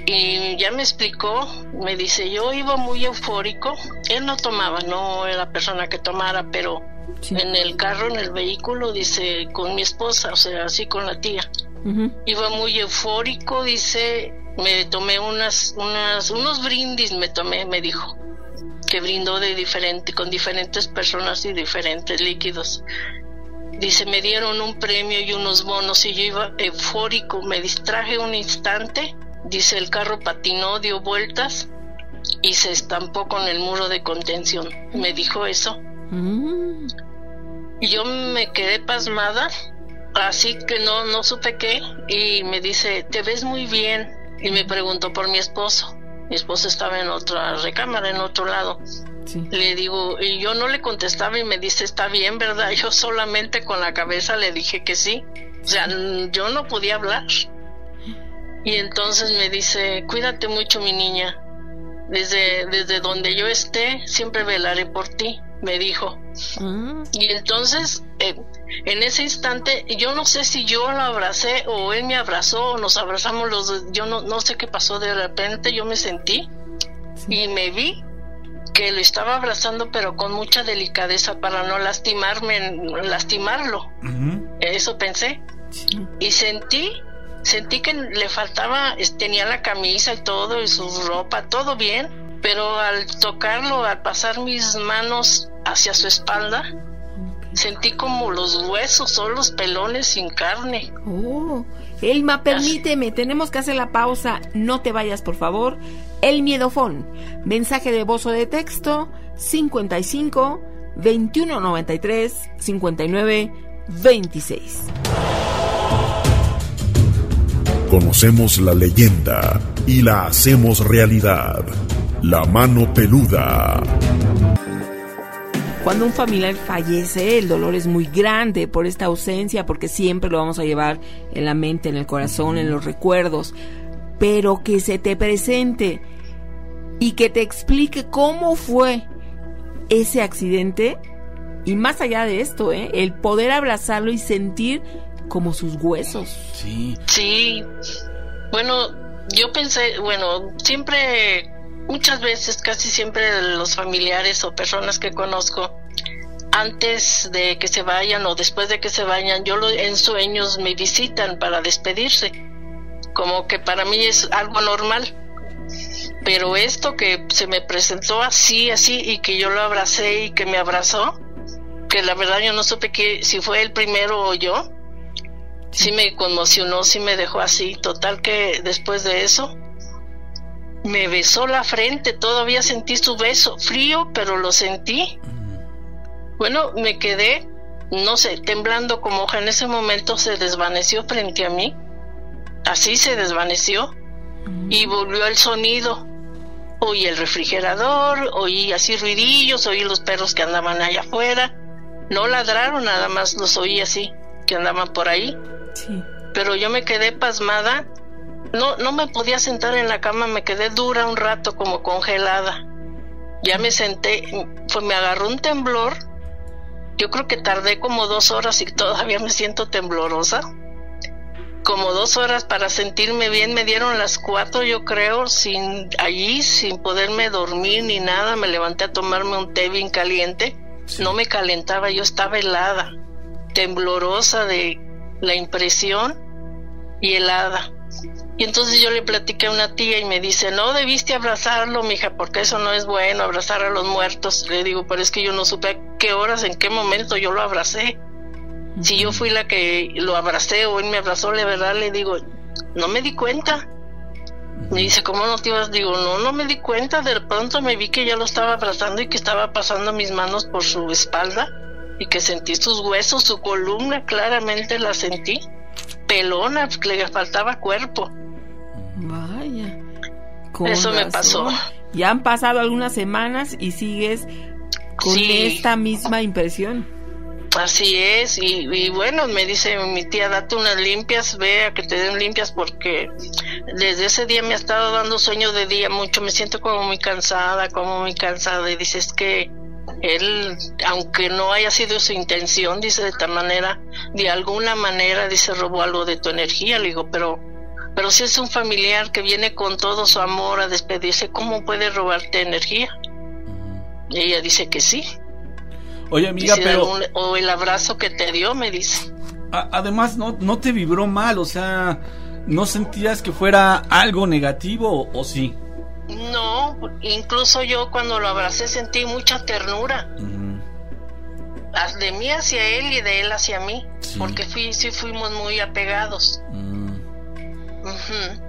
Speaker 11: y ya me explicó, me dice, yo iba muy eufórico, él no tomaba, no era persona que tomara, pero sí. En el carro, en el vehículo, dice, con mi esposa, o sea, así con la tía, uh-huh. Iba muy eufórico, dice, me tomé unas, unas, unos brindis, me tomé, me dijo, que brindó de diferente, con diferentes personas y diferentes líquidos. Dice, me dieron un premio y unos bonos y yo iba eufórico, me distraje un instante. Dice, el carro patinó, dio vueltas y se estampó con el muro de contención. Me dijo eso. Mm. Y yo me quedé pasmada, así que no, no supe qué. Y me dice, te ves muy bien. Y me preguntó por mi esposo. Mi esposo estaba en otra recámara, en otro lado. Sí. Le digo, y yo no le contestaba y me dice, está bien, ¿verdad? Yo solamente con la cabeza le dije que sí. O sea, yo no podía hablar. Y entonces me dice, cuídate mucho, mi niña. Desde, desde donde yo esté, siempre velaré por ti, me dijo. Mm. Y entonces, eh, en ese instante, yo no sé si yo lo abracé o él me abrazó o nos abrazamos los dos. Yo no, no sé qué pasó, de repente yo me sentí sí. Y me vi que lo estaba abrazando, pero con mucha delicadeza para no lastimarme, lastimarlo. Uh-huh. Eso pensé. Sí. Y sentí... Sentí que le faltaba, tenía la camisa y todo, y su ropa, todo bien, pero al tocarlo, al pasar mis manos hacia su espalda, okay. Sentí como los huesos, solo los pelones sin carne.
Speaker 6: Oh, Elma, permíteme, Así. Tenemos que hacer la pausa, no te vayas, por favor. El Miedofón, mensaje de voz o de texto, cincuenta y cinco, veintiuno noventa y tres, cincuenta y nueve, veintiséis.
Speaker 9: Conocemos la leyenda y la hacemos realidad. La mano peluda.
Speaker 6: Cuando un familiar fallece, el dolor es muy grande por esta ausencia, porque siempre lo vamos a llevar en la mente, en el corazón, en los recuerdos. Pero que se te presente y que te explique cómo fue ese accidente, y más allá de esto, ¿eh? El poder abrazarlo y sentir como sus huesos.
Speaker 11: Sí. Sí. Bueno, yo pensé, bueno, siempre, muchas veces, casi siempre los familiares o personas que conozco, antes de que se vayan o después de que se vayan, yo lo, en sueños me visitan para despedirse. Como que para mí es algo normal. Pero esto que se me presentó así, así, y que yo lo abracé y que me abrazó, que la verdad yo no supe que si fue el primero o yo, sí me conmocionó, sí me dejó así. Total que después de eso me besó la frente, todavía sentí su beso, frío, pero lo sentí. Bueno, me quedé, no sé, temblando como hoja. En ese momento se desvaneció frente a mí, así se desvaneció, y volvió el sonido. Oí el refrigerador, oí así ruidillos, oí los perros que andaban allá afuera. No ladraron, nada más los oí así, que andaban por ahí. Sí. Pero yo me quedé pasmada, no, no me podía sentar en la cama, me quedé dura un rato como congelada. Ya me senté, pues me agarró un temblor. Yo creo que tardé como dos horas y todavía me siento temblorosa. Como dos horas para sentirme bien, me dieron las cuatro, yo creo, sin allí, sin poderme dormir ni nada. Me levanté a tomarme un té bien caliente. Sí. No me calentaba, yo estaba helada, temblorosa de la impresión y helada. Y entonces yo le platiqué a una tía y me dice, no debiste abrazarlo, mija, porque eso no es bueno, abrazar a los muertos. Le digo, pero es que yo no supe a qué horas, en qué momento yo lo abracé. Uh-huh. Si yo fui la que lo abracé o él me abrazó, la verdad le digo, no me di cuenta. Uh-huh. Me dice, ¿cómo no te ibas? Digo, no, no me di cuenta. De pronto me vi que ya lo estaba abrazando y que estaba pasando mis manos por su espalda y que sentí sus huesos, su columna, claramente la sentí. Pelona, que le faltaba cuerpo.
Speaker 6: Vaya.
Speaker 11: Eso me pasó.
Speaker 6: Ya han pasado algunas semanas y sigues con sí. esta misma impresión.
Speaker 11: Así es, y, y bueno, me dice mi tía, date unas limpias, ve a que te den limpias, porque desde ese día me ha estado dando sueño de día mucho, me siento como muy cansada, como muy cansada, y dice, es que él, aunque no haya sido su intención, dice, de tal manera, de alguna manera, dice, robó algo de tu energía. Le digo, pero pero si es un familiar que viene con todo su amor a despedirse, ¿cómo puede robarte energía? Uh-huh. Y ella dice que sí.
Speaker 7: Oye, amiga,
Speaker 11: dice,
Speaker 7: pero...
Speaker 11: algún, o el abrazo que te dio, me dice.
Speaker 7: A- además, no, no te vibró mal, o sea, ¿no sentías que fuera algo negativo o, o sí?
Speaker 11: No, incluso yo cuando lo abracé sentí mucha ternura. Uh-huh. De mí hacia él y de él hacia mí, sí. Porque fui, sí fuimos muy apegados. Mm. Uh-huh.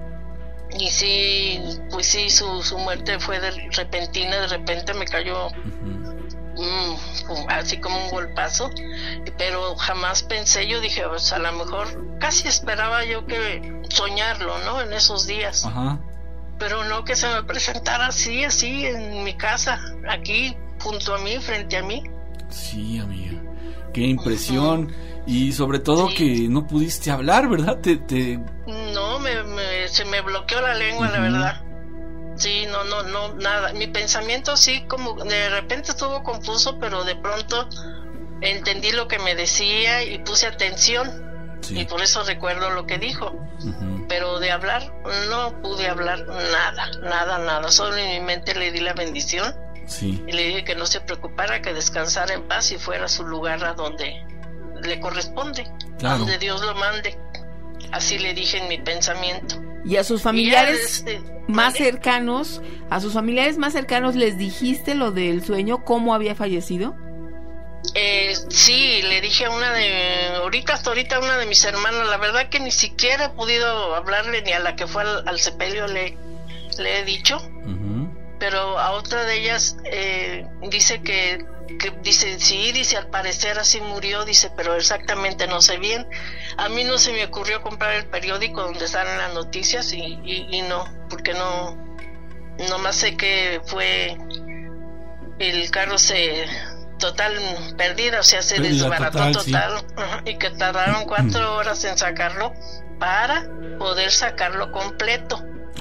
Speaker 11: Y sí, pues sí, su, su muerte fue de repentina, de repente me cayó uh-huh. mm, así como un golpazo, pero jamás pensé, yo dije, pues a lo mejor casi esperaba yo que soñarlo, ¿no? En esos días. Uh-huh. Pero no que se me presentara así, así en mi casa, aquí, junto a mí, frente a mí.
Speaker 7: Sí, amiga, qué impresión. Uh-huh. Y sobre todo sí. Que no pudiste hablar, ¿verdad? Te, te...
Speaker 11: No, me, me, se me bloqueó la lengua, uh-huh. La verdad. Sí, no, no, no, nada. Mi pensamiento sí, como de repente estuvo confuso, pero de pronto entendí lo que me decía y puse atención. Sí. Y por eso recuerdo lo que dijo. Uh-huh. Pero de hablar, no pude hablar nada, nada, nada. Solo en mi mente le di la bendición. Sí. Y le dije que no se preocupara, que descansara en paz y fuera a su lugar a donde le corresponde, claro. A donde Dios lo mande. Así le dije en mi pensamiento.
Speaker 6: Y a sus familiares ya, este, más ¿vale? cercanos, a sus familiares más cercanos, ¿les dijiste lo del sueño, cómo había fallecido?
Speaker 11: Eh, sí, le dije a una de, ahorita hasta ahorita una de mis hermanas, la verdad que ni siquiera he podido hablarle, ni a la que fue al, al sepelio le, le he dicho. Uh-huh. Pero a otra de ellas eh, dice que, que dice sí, dice al parecer así murió, dice, pero exactamente no sé bien. A mí no se me ocurrió comprar el periódico donde salen las noticias y, y, y no, porque no, nomás sé que fue el carro se total perdida, o sea, se pérdida desbarató total, total sí. uh-huh, y que tardaron cuatro horas en sacarlo para poder sacarlo completo.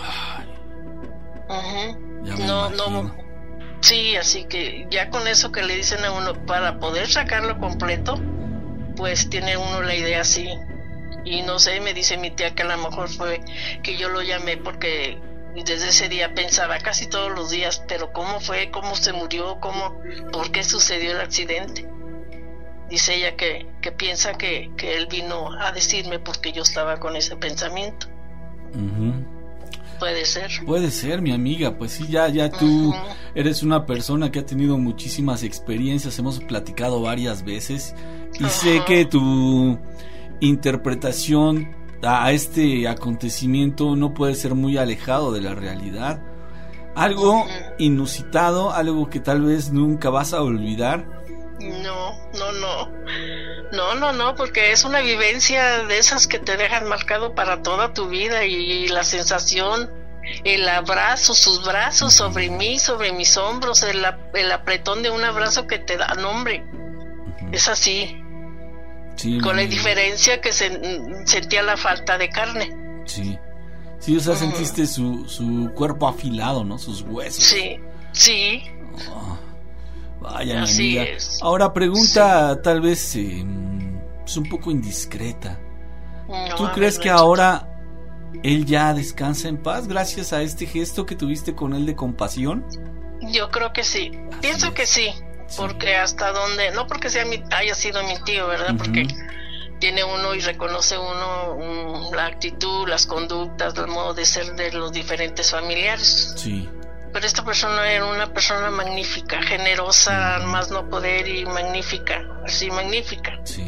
Speaker 11: Uh-huh. No, no, sí, así que ya con eso que le dicen a uno para poder sacarlo completo, pues tiene uno la idea así. Y no sé, me dice mi tía que a lo mejor fue que yo lo llamé porque desde ese día pensaba casi todos los días, pero cómo fue, cómo se murió, cómo, por qué sucedió el accidente. Dice ella que, que piensa que, que él vino a decirme porque yo estaba con ese pensamiento. Uh-huh. Puede ser.
Speaker 7: Puede ser, mi amiga, pues sí, ya, ya tú uh-huh. eres una persona que ha tenido muchísimas experiencias, hemos platicado varias veces y uh-huh. sé que tu interpretación a este acontecimiento no puede ser muy alejado de la realidad. Algo uh-huh. inusitado, algo que tal vez nunca vas a olvidar.
Speaker 11: No, no, no. No, no, no, porque es una vivencia de esas que te dejan marcado para toda tu vida y, y la sensación, el abrazo, sus brazos sobre mí, sobre mis hombros, el, el apretón de un abrazo que te da nombre. Uh-huh. Es así. Sí, con la diferencia que se, sentía la falta de carne.
Speaker 7: Sí, sí, o sea, uh-huh. sentiste su, su cuerpo afilado, ¿no? Sus huesos.
Speaker 11: Sí, sí.
Speaker 7: Oh. Vaya,
Speaker 11: así
Speaker 7: amiga.
Speaker 11: Es.
Speaker 7: Ahora pregunta sí. tal vez eh, es un poco indiscreta. No, ¿Tú crees que ahora él ya descansa en paz gracias a este gesto que tuviste con él de compasión?
Speaker 11: Yo creo que sí. Así Pienso es. que sí, sí, porque hasta donde, no porque sea mi, haya sido mi tío, ¿verdad? Uh-huh. Porque tiene uno y reconoce uno um, la actitud, las conductas, el modo de ser de los diferentes familiares.
Speaker 7: Sí.
Speaker 11: Pero esta persona era una persona magnífica, generosa, uh-huh. más no poder y magnífica, así magnífica.
Speaker 7: Sí.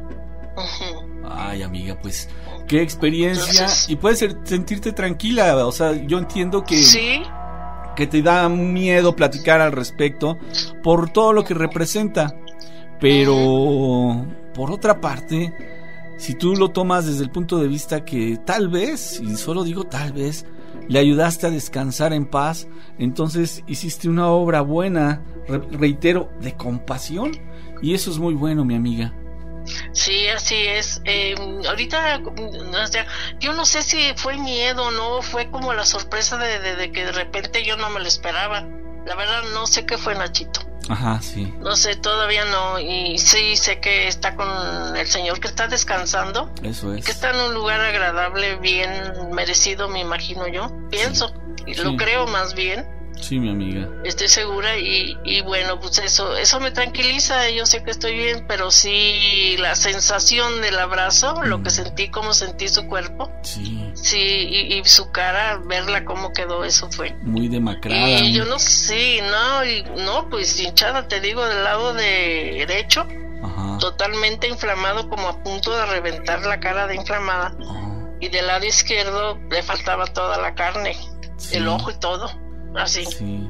Speaker 7: Uh-huh. Ay, amiga, pues qué experiencia. Entonces, y puedes ser, sentirte tranquila, o sea, yo entiendo que
Speaker 11: sí,
Speaker 7: que te da miedo platicar al respecto por todo lo que representa, pero uh-huh. por otra parte, si tú lo tomas desde el punto de vista que tal vez, y solo digo tal vez, le ayudaste a descansar en paz, entonces hiciste una obra buena, re- reitero, de compasión, y eso es muy bueno, mi amiga.
Speaker 11: Sí, así es. Eh, ahorita, o sea, yo no sé si fue miedo o no, fue como la sorpresa de, de, de que de repente yo no me lo esperaba. La verdad no sé qué fue, Nachito.
Speaker 7: Ajá, sí.
Speaker 11: No sé, todavía no. Y sí, sé que está con el señor, que está descansando.
Speaker 7: Eso es.
Speaker 11: Que está en un lugar agradable, bien merecido, me imagino yo. Pienso. Sí. Y lo
Speaker 7: sí.
Speaker 11: creo más bien.
Speaker 7: Sí, mi amiga.
Speaker 11: Estoy segura y, y bueno, pues eso eso me tranquiliza. Yo sé que estoy bien, pero sí la sensación del abrazo, mm. lo que sentí, cómo sentí su cuerpo.
Speaker 7: Sí.
Speaker 11: Sí, y, y su cara, verla cómo quedó, eso fue.
Speaker 7: Muy demacrada.
Speaker 11: Y yo no sé, no, y, no, pues hinchada, te digo, del lado de derecho. Ajá. Totalmente inflamado, como a punto de reventar la cara de inflamada. Ajá. Y del lado izquierdo le faltaba toda la carne, sí. el ojo y todo. Así.
Speaker 7: Sí.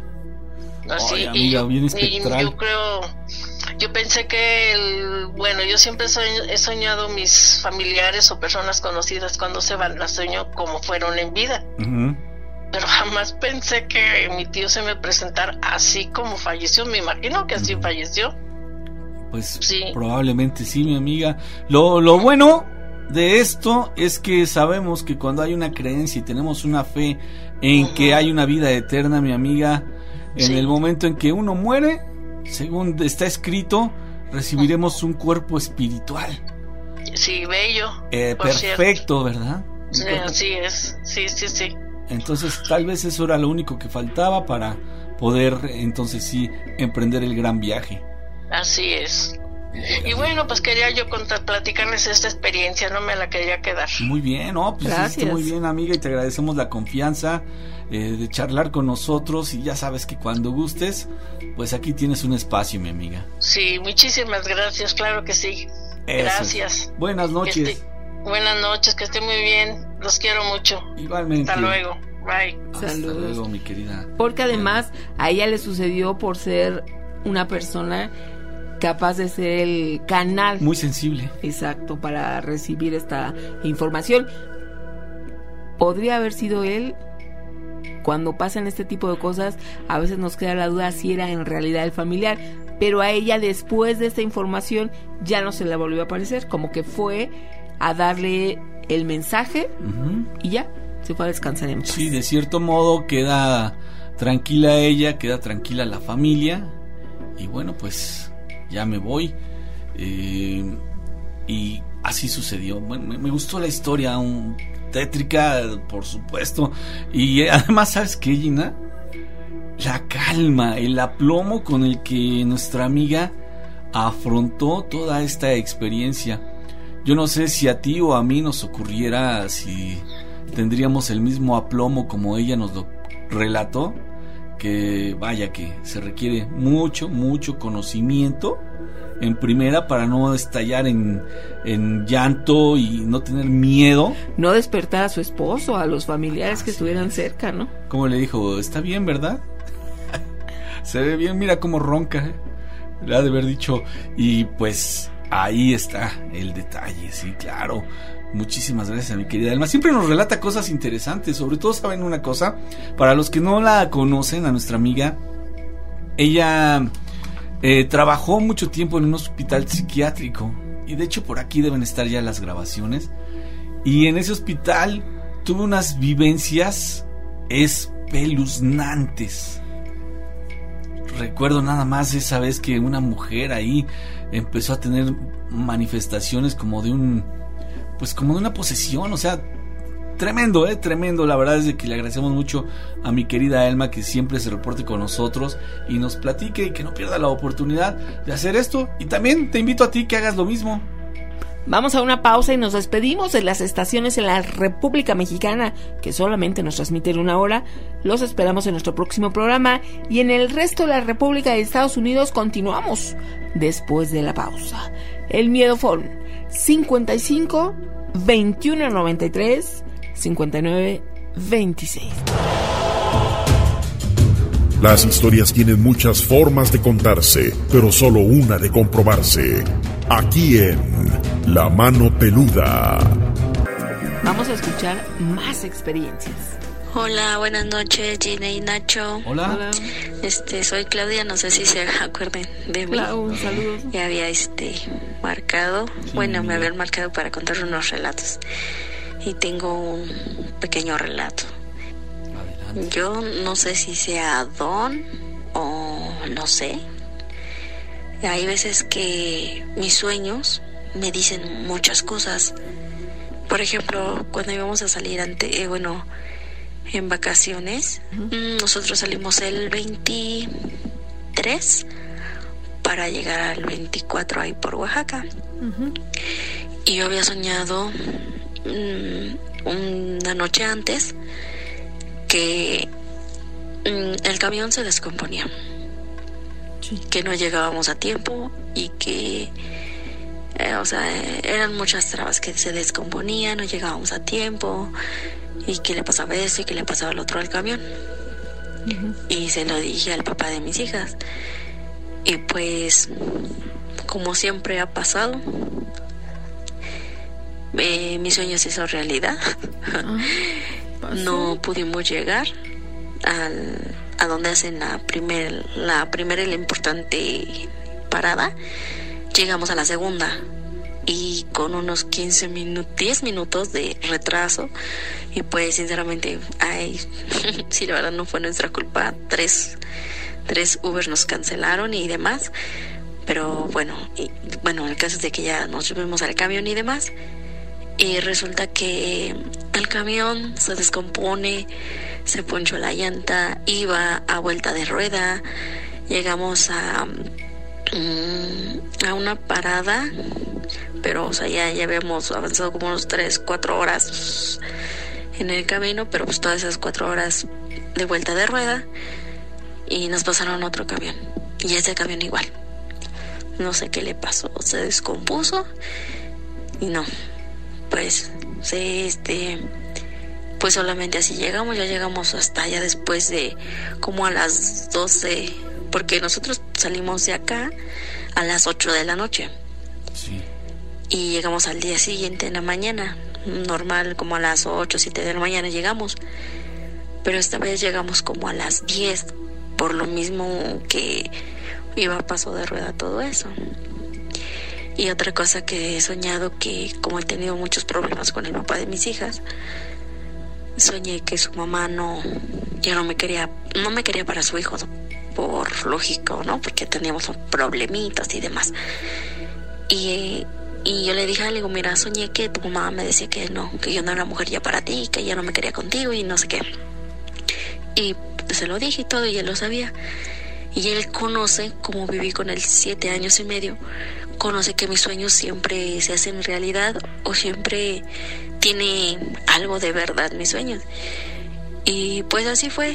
Speaker 11: Así.
Speaker 7: Ay, amiga,
Speaker 11: y, yo,
Speaker 7: bien
Speaker 11: y yo creo, yo pensé que, el, bueno, yo siempre soñ, he soñado mis familiares o personas conocidas cuando se van, las sueño como fueron en vida. Uh-huh. Pero jamás pensé que mi tío se me presentara así como falleció. Me imagino que así uh-huh. falleció.
Speaker 7: Pues sí. Probablemente sí, mi amiga. Lo, lo bueno de esto es que sabemos que cuando hay una creencia y tenemos una fe en uh-huh. que hay una vida eterna, mi amiga, en sí. el momento en que uno muere, según está escrito, recibiremos uh-huh. un cuerpo espiritual.
Speaker 11: Sí, bello.
Speaker 7: Eh, perfecto, cierto. ¿Verdad?
Speaker 11: Sí, así es. Sí, sí, sí.
Speaker 7: Entonces, tal vez eso era lo único que faltaba para poder, entonces sí, emprender el gran viaje.
Speaker 11: Así es. Y bueno, pues quería yo contar, platicarles esta experiencia, no me la quería quedar.
Speaker 7: Muy bien, ¿no? Pues hiciste muy bien, amiga, y te agradecemos la confianza eh, de charlar con nosotros, y ya sabes que cuando gustes, pues aquí tienes un espacio, mi amiga.
Speaker 11: Sí, muchísimas gracias, claro que sí. Eso. Gracias.
Speaker 7: Buenas noches.
Speaker 11: Esté, buenas noches, que esté muy bien, los quiero mucho.
Speaker 7: Igualmente.
Speaker 11: Hasta luego, bye.
Speaker 7: Hasta Saludos. luego, mi querida.
Speaker 6: Porque además a ella le sucedió por ser una persona capaz de ser el canal
Speaker 7: muy sensible,
Speaker 6: exacto, para recibir esta información. Podría haber sido él. Cuando pasan este tipo de cosas, a veces nos queda la duda si era en realidad el familiar, pero a ella después de esta información ya no se le volvió a aparecer, como que fue a darle el mensaje uh-huh. y ya se fue a descansar en paz.
Speaker 7: Sí, de cierto modo queda tranquila ella, queda tranquila la familia, y bueno, pues ya me voy, eh, y así sucedió. Bueno, me, me gustó la historia, un, tétrica, por supuesto, y además, ¿sabes qué, Gina? La calma, el aplomo con el que nuestra amiga afrontó toda esta experiencia. Yo no sé si a ti o a mí nos ocurriera, si tendríamos el mismo aplomo como ella nos lo relató. Que vaya que se requiere mucho, mucho conocimiento en primera para no estallar en, en llanto y no tener miedo.
Speaker 6: No despertar a su esposo, a los familiares ah, que sí. estuvieran cerca, ¿no?
Speaker 7: Como le dijo, está bien, ¿verdad? Se ve bien, mira cómo ronca, ¿eh? Le ha de haber dicho, y pues ahí está el detalle, sí, claro. Muchísimas gracias, mi querida Alma. Siempre nos relata cosas interesantes. Sobre todo, saben una cosa, para los que no la conocen, a nuestra amiga, ella eh, trabajó mucho tiempo en un hospital psiquiátrico, y de hecho por aquí deben estar ya las grabaciones. Y en ese hospital tuvo unas vivencias espeluznantes. Recuerdo nada más esa vez que una mujer ahí empezó a tener manifestaciones como de un pues como de una posesión, o sea, tremendo, eh, tremendo. La verdad es de que le agradecemos mucho a mi querida Elma que siempre se reporte con nosotros y nos platique, y que no pierda la oportunidad de hacer esto. Y también te invito a ti que hagas lo mismo.
Speaker 6: Vamos a una pausa y nos despedimos de las estaciones en la República Mexicana, que solamente nos transmiten una hora. Los esperamos en nuestro próximo programa, y en el resto de la República de Estados Unidos continuamos después de la pausa. El Miedo Phone cincuenta y cinco, veintiuno noventa y tres, cincuenta y nueve veintiséis.
Speaker 9: Las historias tienen muchas formas de contarse, pero solo una de comprobarse. Aquí en La Mano Peluda.
Speaker 6: Vamos a escuchar más experiencias.
Speaker 12: Hola, buenas noches, Gina y Nacho.
Speaker 7: Hola. Hola.
Speaker 12: Este, soy Claudia, no sé si se acuerden de mí.
Speaker 6: Claudia, saludos.
Speaker 12: Ya había este marcado, sí, bueno, me habían marcado para contar unos relatos. Y tengo un pequeño relato. Adelante. Yo no sé si sea don o no sé, Hay veces que mis sueños me dicen muchas cosas. Por ejemplo, cuando íbamos a salir ante, eh, bueno, en vacaciones, uh-huh. nosotros salimos el veintitrés para llegar al veinticuatro ahí por Oaxaca. Uh-huh. Y yo había soñado um, una noche antes que um, el camión se descomponía. Sí. Que no llegábamos a tiempo y que, eh, o sea, eran muchas trabas, que se descomponía, no llegábamos a tiempo y que le pasaba esto y que le pasaba el otro al camión. Uh-huh. Y se lo dije al papá de mis hijas. Y pues, como siempre ha pasado, eh, mi sueño se hizo realidad. Uh-huh. No pudimos llegar al... a donde hacen la primer, la primera y la importante parada. Llegamos a la segunda y con unos quince minutos, diez minutos de retraso, y pues sinceramente, ay, sí, la verdad no fue nuestra culpa. Tres, tres Uber nos cancelaron y demás, pero bueno, y, bueno, el caso es de que ya nos subimos al camión y demás, y resulta que el camión se descompone, se ponchó la llanta, iba a vuelta de rueda. Llegamos a um, a una parada, pero o sea, ya, ya habíamos avanzado como unos tres, cuatro horas en el camino, pero pues todas esas cuatro horas de vuelta de rueda, y nos pasaron otro camión, y ese camión igual, no sé qué le pasó, se descompuso, y no, pues, se, este... pues solamente así llegamos. Ya llegamos hasta allá después de como a las doce, porque nosotros salimos de acá a las ocho de la noche. Sí. Y llegamos al día siguiente en la mañana, normal, como a las ocho, siete de la mañana llegamos. Pero esta vez llegamos como a las diez, por lo mismo que iba a paso de rueda todo eso. Y otra cosa que he soñado, que como he tenido muchos problemas con el papá de mis hijas, soñé que su mamá no, ya no me quería, no me quería para su hijo, por lógico, ¿no? Porque teníamos problemitas y demás. Y, y yo le dije, le digo, mira, soñé que tu mamá me decía que no, que yo no era mujer ya para ti, que ella no me quería contigo y no sé qué. Y se lo dije y todo, y él lo sabía. Y él conoce, como viví con él siete años y medio, conoce que mis sueños siempre se hacen realidad, o siempre tiene algo de verdad mis sueños. Y pues así fue.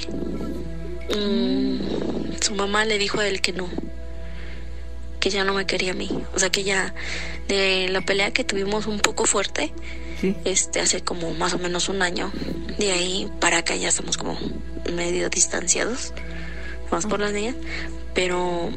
Speaker 12: Mm, su mamá le dijo a él que no, que ya no me quería a mí. O sea, que ya de la pelea que tuvimos un poco fuerte, ¿sí? este hace como más o menos un año, de ahí para acá ya estamos como medio distanciados, más por las niñas. Pero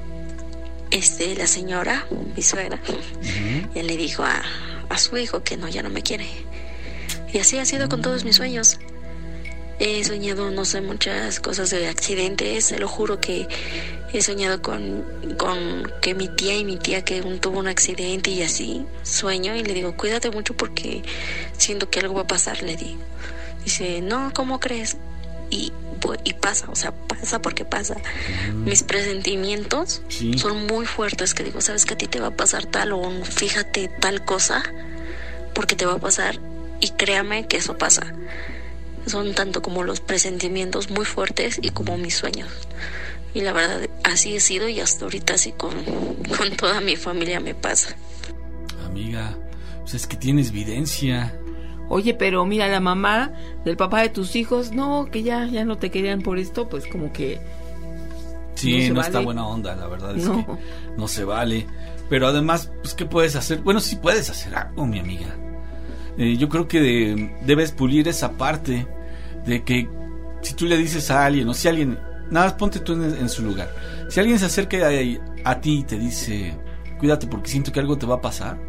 Speaker 12: este la señora, mi suegra, uh-huh. ya le dijo a, a su hijo que no, ya no me quiere. Y así ha sido con todos mis sueños. He soñado, no sé, muchas cosas de accidentes. Se lo juro que he soñado con, con que mi tía y mi tía que un, tuvo un accidente, y así sueño y le digo, cuídate mucho porque siento que algo va a pasar, le digo. Dice, no, ¿cómo crees? Y, y pasa, o sea, pasa porque pasa. Mm. Mis presentimientos ¿Sí? son muy fuertes, que digo, ¿sabes que a ti te va a pasar tal? O fíjate tal cosa, porque te va a pasar, y créame que eso pasa. Son tanto como los presentimientos muy fuertes y como mis sueños. Y la verdad, así he sido, y hasta ahorita así con, con toda mi familia me pasa.
Speaker 7: Amiga, pues es que tienes videncia.
Speaker 6: Oye, pero mira, la mamá del papá de tus hijos, no, que ya, ya no te querían por esto, pues como que...
Speaker 7: Sí, no, no vale. Está buena onda, la verdad es no. que no se vale. Pero además, pues, ¿qué puedes hacer? Bueno, sí puedes hacer algo, mi amiga. Eh, yo creo que de, debes pulir esa parte de que si tú le dices a alguien, o si alguien, nada más ponte tú en, en su lugar. Si alguien se acerca a, a ti y te dice, cuídate porque siento que algo te va a pasar,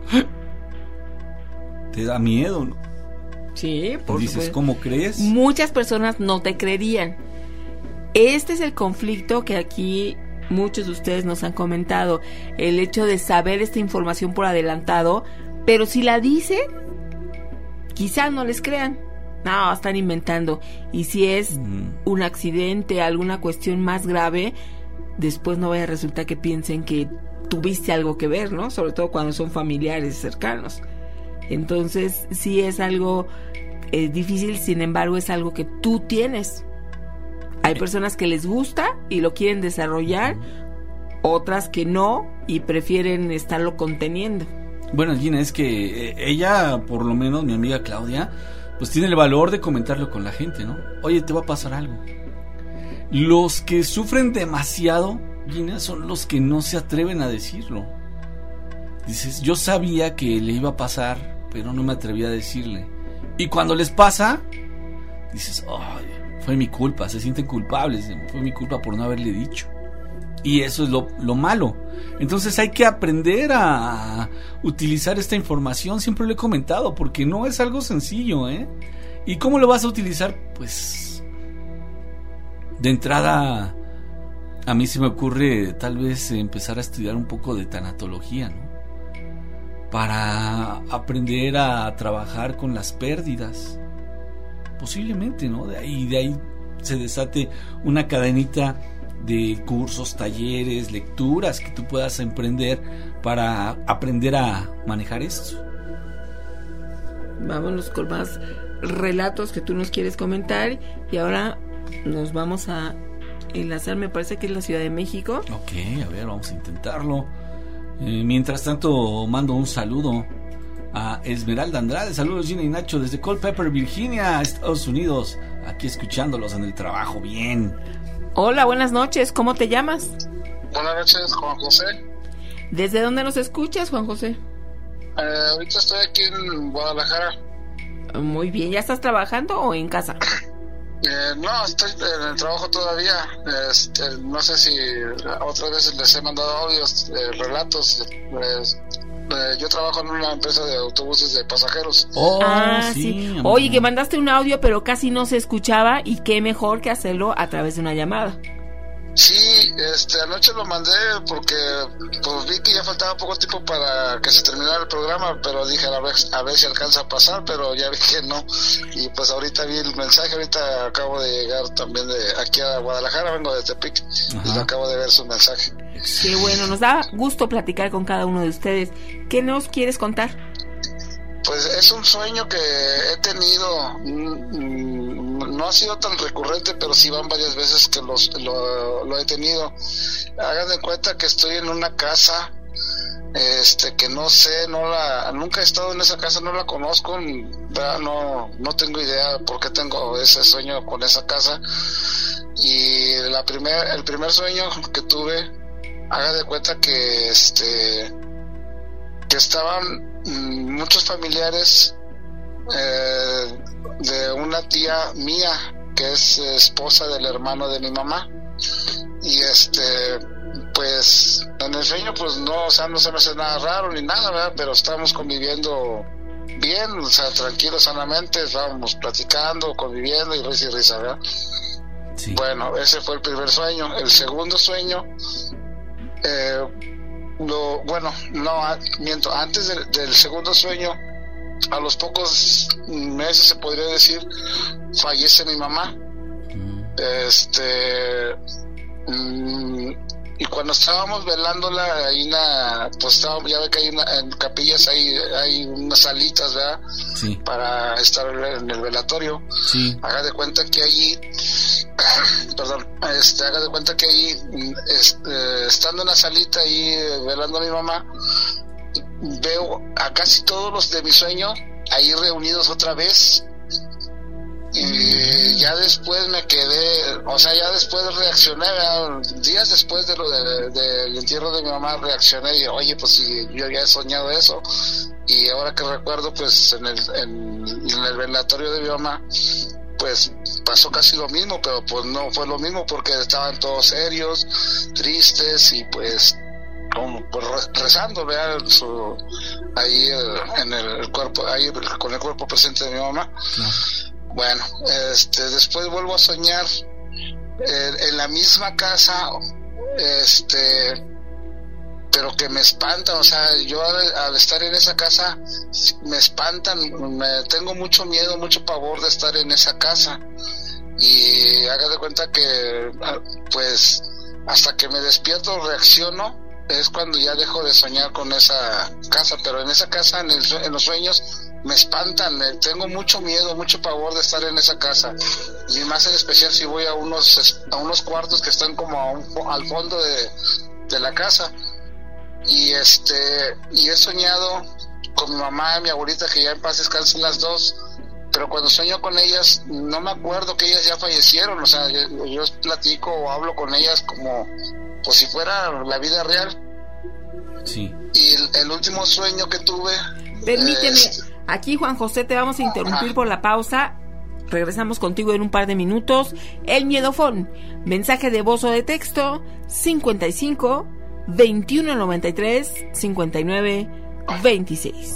Speaker 7: te da miedo, ¿no?
Speaker 6: Sí, por
Speaker 7: dices,
Speaker 6: supuesto.
Speaker 7: ¿Cómo crees?
Speaker 6: Muchas personas no te creerían. Este es el conflicto que aquí muchos de ustedes nos han comentado. El hecho de saber esta información por adelantado, pero si la dicen, quizás no les crean. No, están inventando. Y si es mm. un accidente, alguna cuestión más grave, después no vaya a resultar que piensen que tuviste algo que ver, ¿no? Sobre todo cuando son familiares cercanos. Entonces sí es algo eh, difícil, sin embargo es algo que tú tienes. Hay personas que les gusta y lo quieren desarrollar, otras que no y prefieren estarlo conteniendo.
Speaker 7: Bueno, Gina, es que ella, por lo menos mi amiga Claudia, pues tiene el valor de comentarlo con la gente, ¿no? Oye, te va a pasar algo. Los que sufren demasiado, Gina, son los que no se atreven a decirlo. Dices, yo sabía que le iba a pasar, pero no me atreví a decirle. Y cuando les pasa, dices, ay, fue mi culpa, se sienten culpables, fue mi culpa por no haberle dicho. Y eso es lo, lo malo. Entonces hay que aprender a utilizar esta información. Siempre lo he comentado, porque no es algo sencillo, ¿eh? ¿Y cómo lo vas a utilizar? Pues de entrada a mí se me ocurre tal vez empezar a estudiar un poco de tanatología, ¿no? Para aprender a trabajar con las pérdidas. Posiblemente, ¿no? De ahí, de ahí se desate una cadenita de cursos, talleres, lecturas que tú puedas emprender para aprender a manejar esto.
Speaker 6: Vámonos con más relatos que tú nos quieres comentar, y ahora nos vamos a enlazar, me parece que es la Ciudad de México.
Speaker 7: Ok, a ver, vamos a intentarlo. Eh, mientras tanto, mando un saludo a Esmeralda Andrade. Saludos, Gina y Nacho, desde Culpeper, Virginia, Estados Unidos. Aquí escuchándolos en el trabajo. Bien.
Speaker 6: Hola, buenas noches. ¿Cómo te llamas?
Speaker 13: Buenas noches, Juan José.
Speaker 6: ¿Desde dónde nos escuchas, Juan José?
Speaker 13: Eh, ahorita estoy aquí en Guadalajara.
Speaker 6: Muy bien. ¿Ya estás trabajando o en casa?
Speaker 13: Eh, no, estoy en el trabajo todavía. Este, no sé si otras veces les he mandado audios, eh, relatos. Eh, eh, yo trabajo en una empresa de autobuses de pasajeros.
Speaker 6: Oh, ah, sí. sí. Oye, que mandaste un audio, pero casi no se escuchaba, y qué mejor que hacerlo a través de una llamada.
Speaker 13: Sí, este, anoche lo mandé porque pues vi que ya faltaba poco tiempo para que se terminara el programa, pero dije a ver, a ver si alcanza a pasar, pero ya vi que no. Y pues ahorita vi el mensaje, ahorita acabo de llegar también de aquí a Guadalajara, vengo de Tepic. Ajá. Y acabo de ver su mensaje.
Speaker 6: Qué bueno, nos da gusto platicar con cada uno de ustedes. ¿Qué nos quieres contar?
Speaker 13: Pues es un sueño que he tenido, no ha sido tan recurrente, pero sí van varias veces que los, lo, lo he tenido. Hagan de cuenta que estoy en una casa, este, que no sé, no la, nunca he estado en esa casa, no la conozco, no, no tengo idea por qué tengo ese sueño con esa casa. Y la primer, el primer sueño que tuve, hagan de cuenta que este, que estaban muchos familiares eh, de una tía mía que es esposa del hermano de mi mamá, y este pues en el sueño pues no, o sea, no se me hace nada raro ni nada, ¿verdad? Pero estábamos conviviendo bien, o sea, tranquilos, sanamente, estábamos platicando, conviviendo y risa y risa, ¿verdad? Sí. Bueno, ese fue el primer sueño. El segundo sueño, eh, Lo, bueno, no, miento, antes de, del segundo sueño, a los pocos meses se podría decir, fallece mi mamá. Mm. Este, mm, y cuando estábamos velándola, ahí una, pues estábamos, ya ve que hay una, en capillas hay, hay unas salitas, ¿verdad? Sí. Para estar en el velatorio. Sí. Haga de cuenta que allí, perdón, este, haga de cuenta que ahí, este, estando en la salita ahí velando a mi mamá, veo a casi todos los de mi sueño ahí reunidos otra vez. Y ya después me quedé, o sea, ya después reaccioné, ¿verdad? Días después de lo de, de, del entierro de mi mamá reaccioné y oye, pues si yo ya he soñado eso, y ahora que recuerdo, pues en el, en, en el velatorio de mi mamá, pues pasó casi lo mismo, pero pues no fue lo mismo porque estaban todos serios, tristes y pues como pues rezando, ¿verdad? Su, ahí en el cuerpo, ahí con el cuerpo presente de mi mamá. No. Bueno, este, después vuelvo a soñar eh, en la misma casa, este, pero que me espantan, o sea, yo al, al estar en esa casa me espantan, me tengo mucho miedo, mucho pavor de estar en esa casa, y haga de cuenta que pues hasta que me despierto reacciono es cuando ya dejo de soñar con esa casa, pero en esa casa, en, el, en los sueños, me espantan, me, tengo mucho miedo, mucho pavor de estar en esa casa, y más en especial si voy a unos a unos cuartos que están como a un, al fondo de, de la casa, y este y he soñado con mi mamá y mi abuelita, que ya en paz descansen las dos, pero cuando sueño con ellas no me acuerdo que ellas ya fallecieron, o sea, yo, yo platico o hablo con ellas como pues si fuera la vida real.
Speaker 7: Sí.
Speaker 13: Y el, el último sueño que tuve,
Speaker 6: permíteme,
Speaker 13: es...
Speaker 6: aquí Juan José te vamos a interrumpir por la pausa. Regresamos contigo en un par de minutos. El miedofón, mensaje de voz o de texto cincuenta y cinco, veintiuno noventa y tres, cincuenta y nueve, veintiséis.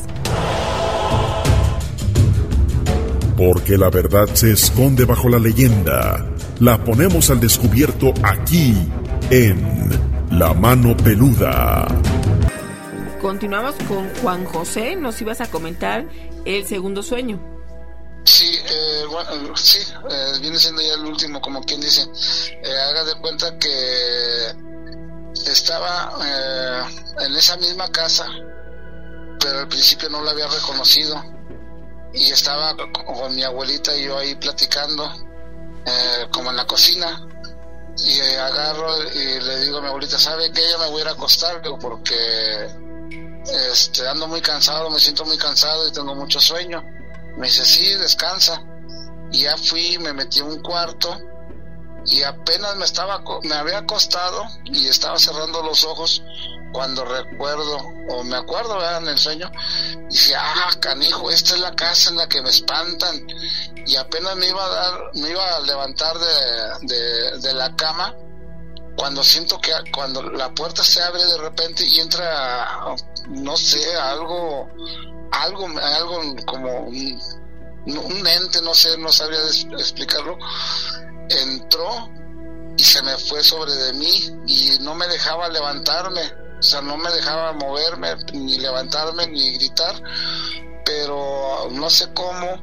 Speaker 9: Porque la verdad se esconde bajo la leyenda. La ponemos al descubierto aquí en La Mano Peluda.
Speaker 6: Continuamos con Juan José. Nos ibas a comentar el segundo sueño.
Speaker 13: Sí, eh, bueno, sí, eh, viene siendo ya el último, como quien dice. Eh, haga de cuenta que estaba eh, en esa misma casa, pero al principio no la había reconocido, y estaba con mi abuelita y yo ahí platicando, eh, como en la cocina, y eh, agarro y le digo a mi abuelita, ¿sabe qué? Ya me voy a ir a acostar, digo, porque este, ando muy cansado, me siento muy cansado y tengo mucho sueño. Me dice, sí, descansa. Y ya fui, me metí en un cuarto, y apenas me estaba me había acostado y estaba cerrando los ojos cuando recuerdo, o me acuerdo, ¿verdad?, en el sueño, y dije, ah, canijo, esta es la casa en la que me espantan. Y apenas me iba a dar, me iba a levantar de, de, de la cama, cuando siento que cuando la puerta se abre de repente y entra, no sé, algo, algo, algo como un, un ente, no sé, no sabría explicarlo, entró y se me fue sobre de mí y no me dejaba levantarme, o sea, no me dejaba moverme, ni levantarme, ni gritar, pero no sé cómo,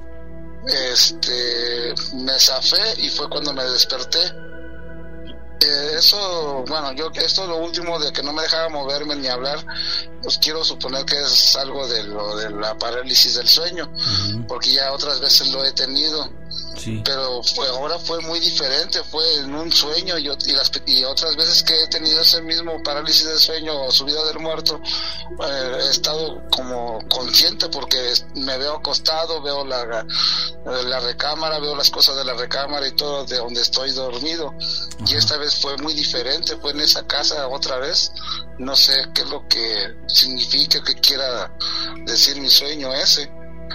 Speaker 13: este, me zafé y fue cuando me desperté. Eh, eso, bueno, yo esto es lo último de que no me dejaba moverme ni hablar, pues quiero suponer que es algo de lo de la parálisis del sueño, uh-huh. porque ya otras veces lo he tenido, sí. pero fue, ahora fue muy diferente, fue en un sueño, y, y, las, y otras veces que he tenido ese mismo parálisis del sueño o subida del muerto, eh, he estado como consciente porque me veo acostado, veo la, la recámara, veo las cosas de la recámara y todo de donde estoy dormido, uh-huh. y esta vez fue muy diferente, fue en esa casa otra vez, no sé qué es lo que significa, que quiera decir mi sueño ese.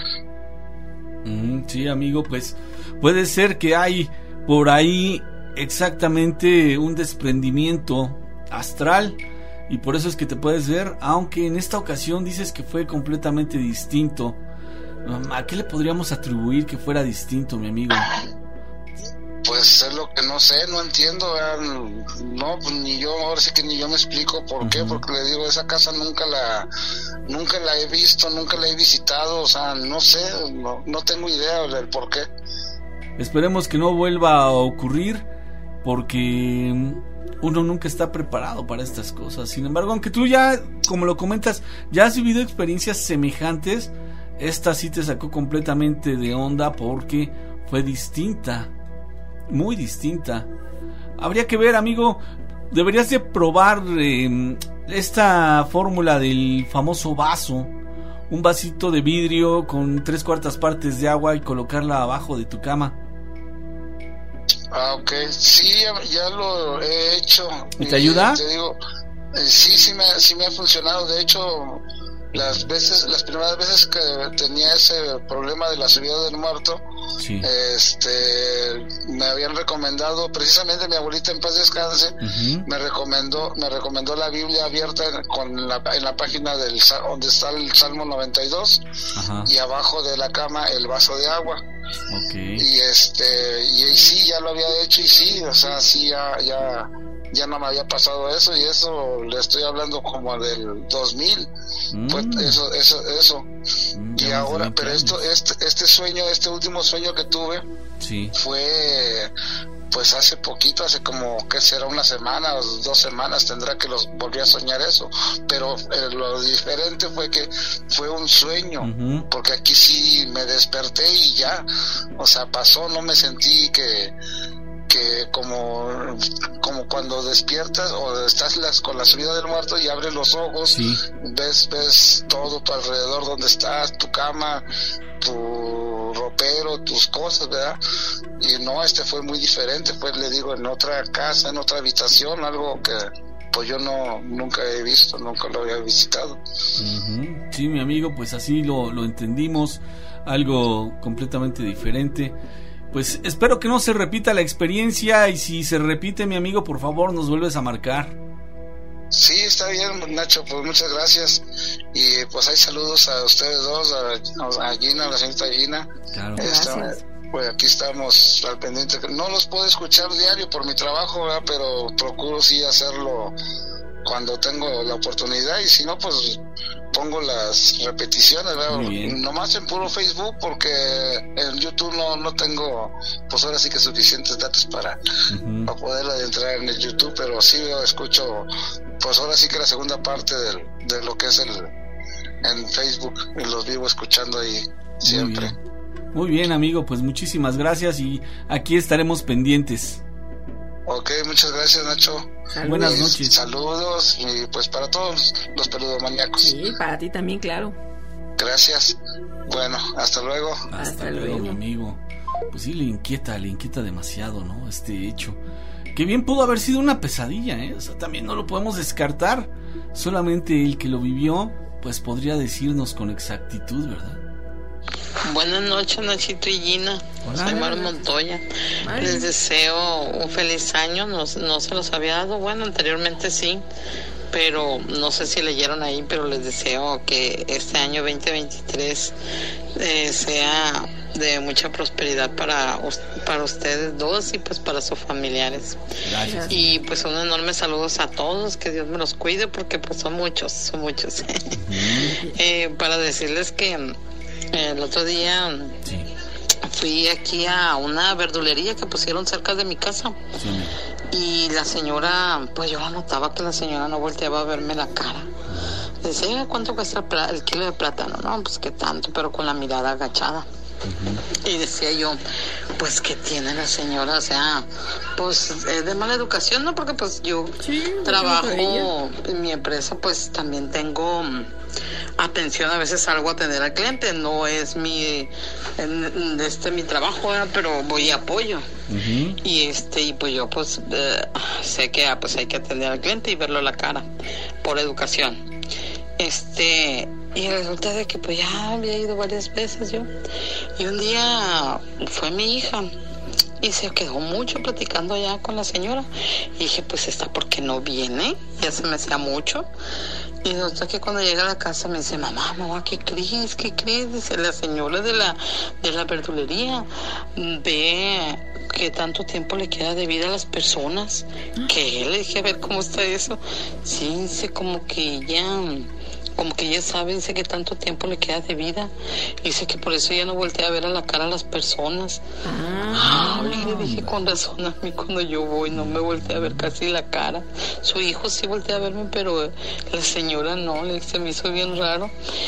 Speaker 7: Mm, sí, amigo, pues puede ser que hay por ahí exactamente un desprendimiento astral y por eso es que te puedes ver, aunque en esta ocasión dices que fue completamente distinto. ¿A qué le podríamos atribuir que fuera distinto, mi amigo?
Speaker 13: Pues es lo que no sé, no entiendo, no, pues ni yo, ahora sí que ni yo me explico por uh-huh. qué, porque le digo, esa casa nunca la, nunca la he visto, nunca la he visitado, o sea, no sé, no, no tengo idea del por qué.
Speaker 7: Esperemos que no vuelva a ocurrir, porque uno nunca está preparado para estas cosas. Sin embargo, aunque tú ya, como lo comentas, ya has vivido experiencias semejantes, esta sí te sacó completamente de onda porque fue distinta. Muy distinta. Habría que ver, amigo, deberías de probar eh, esta fórmula del famoso vaso, un vasito de vidrio con tres cuartas partes de agua y colocarla abajo de tu cama.
Speaker 13: Ah, ok, sí, ya, ya lo he hecho.
Speaker 7: ¿Y te ayuda?
Speaker 13: Te digo, eh, sí, sí me, sí me ha funcionado. De hecho, las veces, las primeras veces que tenía ese problema de la subida del muerto, sí. este, me habían recomendado, precisamente mi abuelita en paz descanse, uh-huh. me recomendó, me recomendó la Biblia abierta con la, en la página del donde está el Salmo noventa y dos, uh-huh. y abajo de la cama el vaso de agua. Okay. Y este, y, y sí, ya lo había hecho y sí, o sea, sí, ya, ya, ya no me había pasado eso, y eso le estoy hablando como del dos mil, mm. pues eso, eso, eso, mm, y ahora, pero esto, este, este sueño, este último sueño que tuve, sí. fue, pues hace poquito, hace como que será una semana o dos semanas tendrá que los volví a soñar eso, pero eh, lo diferente fue que fue un sueño, uh-huh. porque aquí sí me desperté y ya, o sea, pasó, no me sentí que que como como cuando despiertas o estás las, con la subida del muerto y abres los ojos, sí. ves ves todo tu alrededor, donde estás, tu cama, tu ropero, tus cosas, ¿verdad? Y no, este fue muy diferente, pues le digo, en otra casa, en otra habitación, algo que pues yo no nunca he visto, nunca lo había visitado.
Speaker 7: Uh-huh. Sí, mi amigo, pues así lo, lo entendimos, algo completamente diferente. Pues espero que no se repita la experiencia, y si se repite, mi amigo, por favor nos vuelves a marcar.
Speaker 13: Sí, está bien, Nacho, pues muchas gracias. Y pues hay saludos a ustedes dos, a, a Gina, a la señorita Gina. Claro. Esta, pues aquí estamos al pendiente. No los puedo escuchar diario por mi trabajo, ¿verdad? Pero procuro sí hacerlo cuando tengo la oportunidad, y si no, pues pongo las repeticiones, ¿verdad? Nomás en puro Facebook, porque en YouTube no, no tengo, pues ahora sí que suficientes datos para, uh-huh. para poder adentrar en el YouTube, pero sí yo escucho, pues ahora sí que la segunda parte del, de lo que es el en Facebook, y los vivo escuchando ahí siempre.
Speaker 7: Muy bien. Muy bien, amigo, pues muchísimas gracias, y aquí estaremos pendientes.
Speaker 13: Ok, muchas gracias, Nacho.
Speaker 7: Saludos. Buenas noches.
Speaker 13: Saludos, y pues para todos los peludomaníacos.
Speaker 6: Sí, para ti también, claro.
Speaker 13: Gracias. Bueno, hasta luego.
Speaker 7: Hasta, hasta luego, luego, mi amigo. Pues sí, le inquieta, le inquieta demasiado, ¿no? Este hecho. Que bien pudo haber sido una pesadilla, ¿eh? O sea, también no lo podemos descartar. Solamente el que lo vivió, pues podría decirnos con exactitud, ¿verdad?
Speaker 11: Buenas noches, Nachito y Gina. Hola. Soy Mar Montoya. Ay. Les deseo un feliz año. No, no se los había dado, bueno, anteriormente sí, pero no sé si leyeron ahí, pero les deseo que este año veinte veintitrés eh, sea de mucha prosperidad para, para ustedes dos y pues para sus familiares. Gracias. Y pues un enorme saludos a todos, que Dios me los cuide, porque pues son muchos, son muchos. Uh-huh. eh, para decirles que el otro día sí. fui aquí a una verdulería que pusieron cerca de mi casa, sí. y la señora, pues yo notaba que la señora no volteaba a verme la cara. Decía, ¿cuánto cuesta el, pl- el kilo de plátano? No, pues qué tanto, pero con la mirada agachada. Uh-huh. Y decía yo, pues ¿qué tiene la señora? O sea, pues es de mala educación, ¿no? Porque pues yo sí, trabajo en mi empresa, pues también tengo atención, a veces salgo a atender al cliente, no es mi en, este mi trabajo, ¿verdad? Pero voy y apoyo. Uh-huh. Y este y pues yo pues eh, sé que ah, pues hay que atender al cliente y verlo a la cara por educación. Este y resulta de que pues ya había ido varias veces yo, y un día fue mi hija y se quedó mucho platicando ya con la señora, y dije, pues esta ¿por qué no viene? Ya se me hacía mucho. Y resulta que cuando llega a la casa me dice, mamá, mamá, ¿qué crees? ¿Qué crees? Dice la señora de la de la verdulería, ve que tanto tiempo le queda de vida a las personas. ¿Qué? Le dije, a ver, ¿cómo está eso? Sí, dice, como que ella, como que ella sabe, dice que tanto tiempo le queda de vida. Dice que por eso ella no voltea a ver a la cara a las personas. Ah, ah le dije, con razón, a mí cuando yo voy no me voltea a ver casi la cara. Su hijo sí voltea a verme, pero la señora no, le se me hizo bien raro.